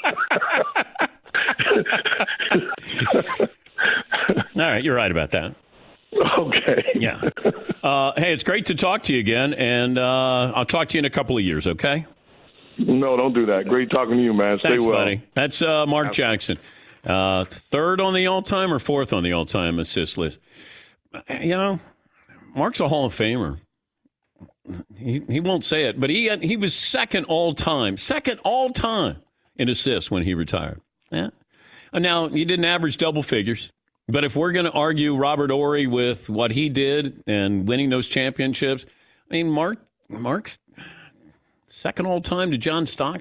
[SPEAKER 3] All right, you're right about that.
[SPEAKER 13] Okay.
[SPEAKER 3] Yeah. Uh, hey, it's great to talk to you again, and uh, I'll talk to you in a couple of years, okay?
[SPEAKER 13] No, don't do that. Great talking to you, man. Stay
[SPEAKER 3] Thanks,
[SPEAKER 13] well.
[SPEAKER 3] buddy. That's uh, Mark Jackson. Uh, third on the all-time or fourth on the all-time assist list? You know, Mark's a Hall of Famer. He he won't say it, but he he was second all-time, second all-time in assists when he retired. Yeah. Now, he didn't average double figures, but if we're going to argue Robert Horry with what he did and winning those championships, I mean, Mark Mark's second all-time to John Stockton.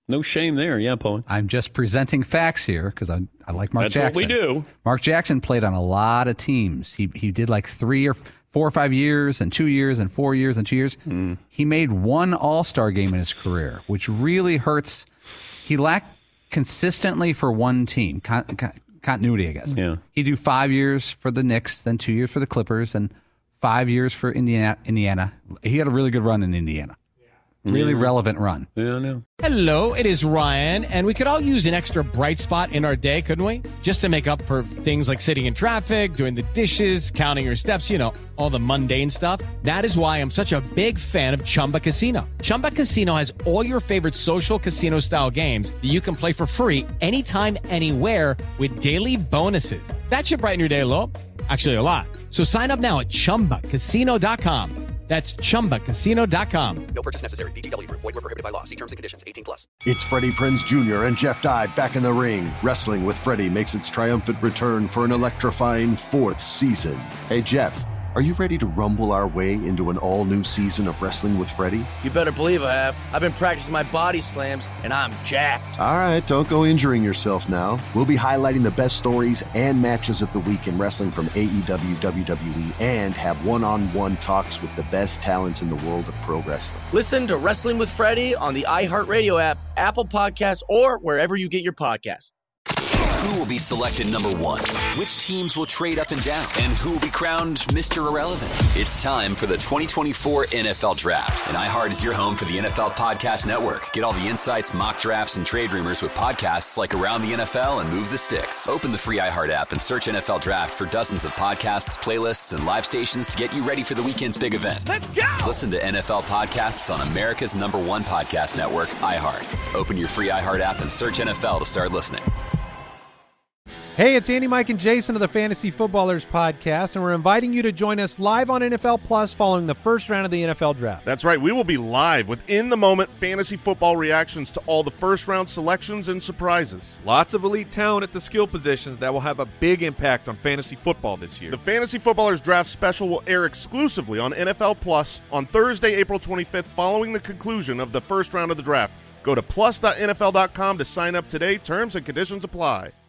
[SPEAKER 3] No shame there. Yeah, Paul.
[SPEAKER 4] I'm just presenting facts here because I, I like Mark
[SPEAKER 3] That's
[SPEAKER 4] Jackson.
[SPEAKER 3] what we do.
[SPEAKER 4] Mark Jackson played on a lot of teams. He he did like three or four or five years and two years and four years and two years. Mm. He made one All-Star game in his career, which really hurts. He lacked consistently for one team. Con- con- continuity, I guess.
[SPEAKER 3] Yeah.
[SPEAKER 4] He'd do five years for the Knicks, then two years for the Clippers, and five years for Indiana. Indiana. He had a really good run in Indiana. Really yeah. relevant run.
[SPEAKER 3] Yeah, I know.
[SPEAKER 14] Hello, it is Ryan, and we could all use an extra bright spot in our day, couldn't we? Just to make up for things like sitting in traffic, doing the dishes, counting your steps, you know, all the mundane stuff. That is why I'm such a big fan of Chumba Casino. Chumba Casino has all your favorite social casino-style games that you can play for free anytime, anywhere with daily bonuses. That should brighten your day a little. Actually, a lot. So sign up now at chumba casino dot com. That's chumba casino dot com.
[SPEAKER 15] No purchase necessary. V G W Group. Void where prohibited by law. See terms and conditions. eighteen plus.
[SPEAKER 16] It's Freddie Prinze Junior and Jeff Dye back in the ring. Wrestling with Freddie makes its triumphant return for an electrifying fourth season. Hey, Jeff, are you ready to rumble our way into an all-new season of Wrestling with Freddie?
[SPEAKER 17] You better believe I have. I've been practicing my body slams, and I'm jacked.
[SPEAKER 16] All right, don't go injuring yourself now. We'll be highlighting the best stories and matches of the week in wrestling from A E W, W W E, and have one-on-one talks with the best talents in the world of pro wrestling.
[SPEAKER 17] Listen to Wrestling with Freddie on the iHeartRadio app, Apple Podcasts, or wherever you get your podcasts.
[SPEAKER 15] Who will be selected number one? Which teams will trade up and down? And who will be crowned Mister Irrelevant? It's time for the twenty twenty-four N F L Draft. And iHeart is your home for the N F L Podcast Network. Get all the insights, mock drafts, and trade rumors with podcasts like Around the N F L and Move the Sticks. Open the free iHeart app and search N F L Draft for dozens of podcasts, playlists, and live stations to get you ready for the weekend's big event. Let's go! Listen to N F L podcasts on America's number one podcast network, iHeart. Open your free iHeart app and search N F L to start listening.
[SPEAKER 18] Hey, it's Andy, Mike, and Jason of the Fantasy Footballers Podcast, and we're inviting you to join us live on N F L Plus following the first round of the N F L Draft.
[SPEAKER 19] That's right. We will be live with in-the-moment fantasy football reactions to all the first-round selections and surprises.
[SPEAKER 20] Lots of elite talent at the skill positions that will have a big impact on fantasy football this year.
[SPEAKER 19] The Fantasy Footballers Draft Special will air exclusively on N F L Plus on Thursday, April twenty-fifth, following the conclusion of the first round of the draft. Go to plus dot N F L dot com to sign up today. Terms and conditions apply.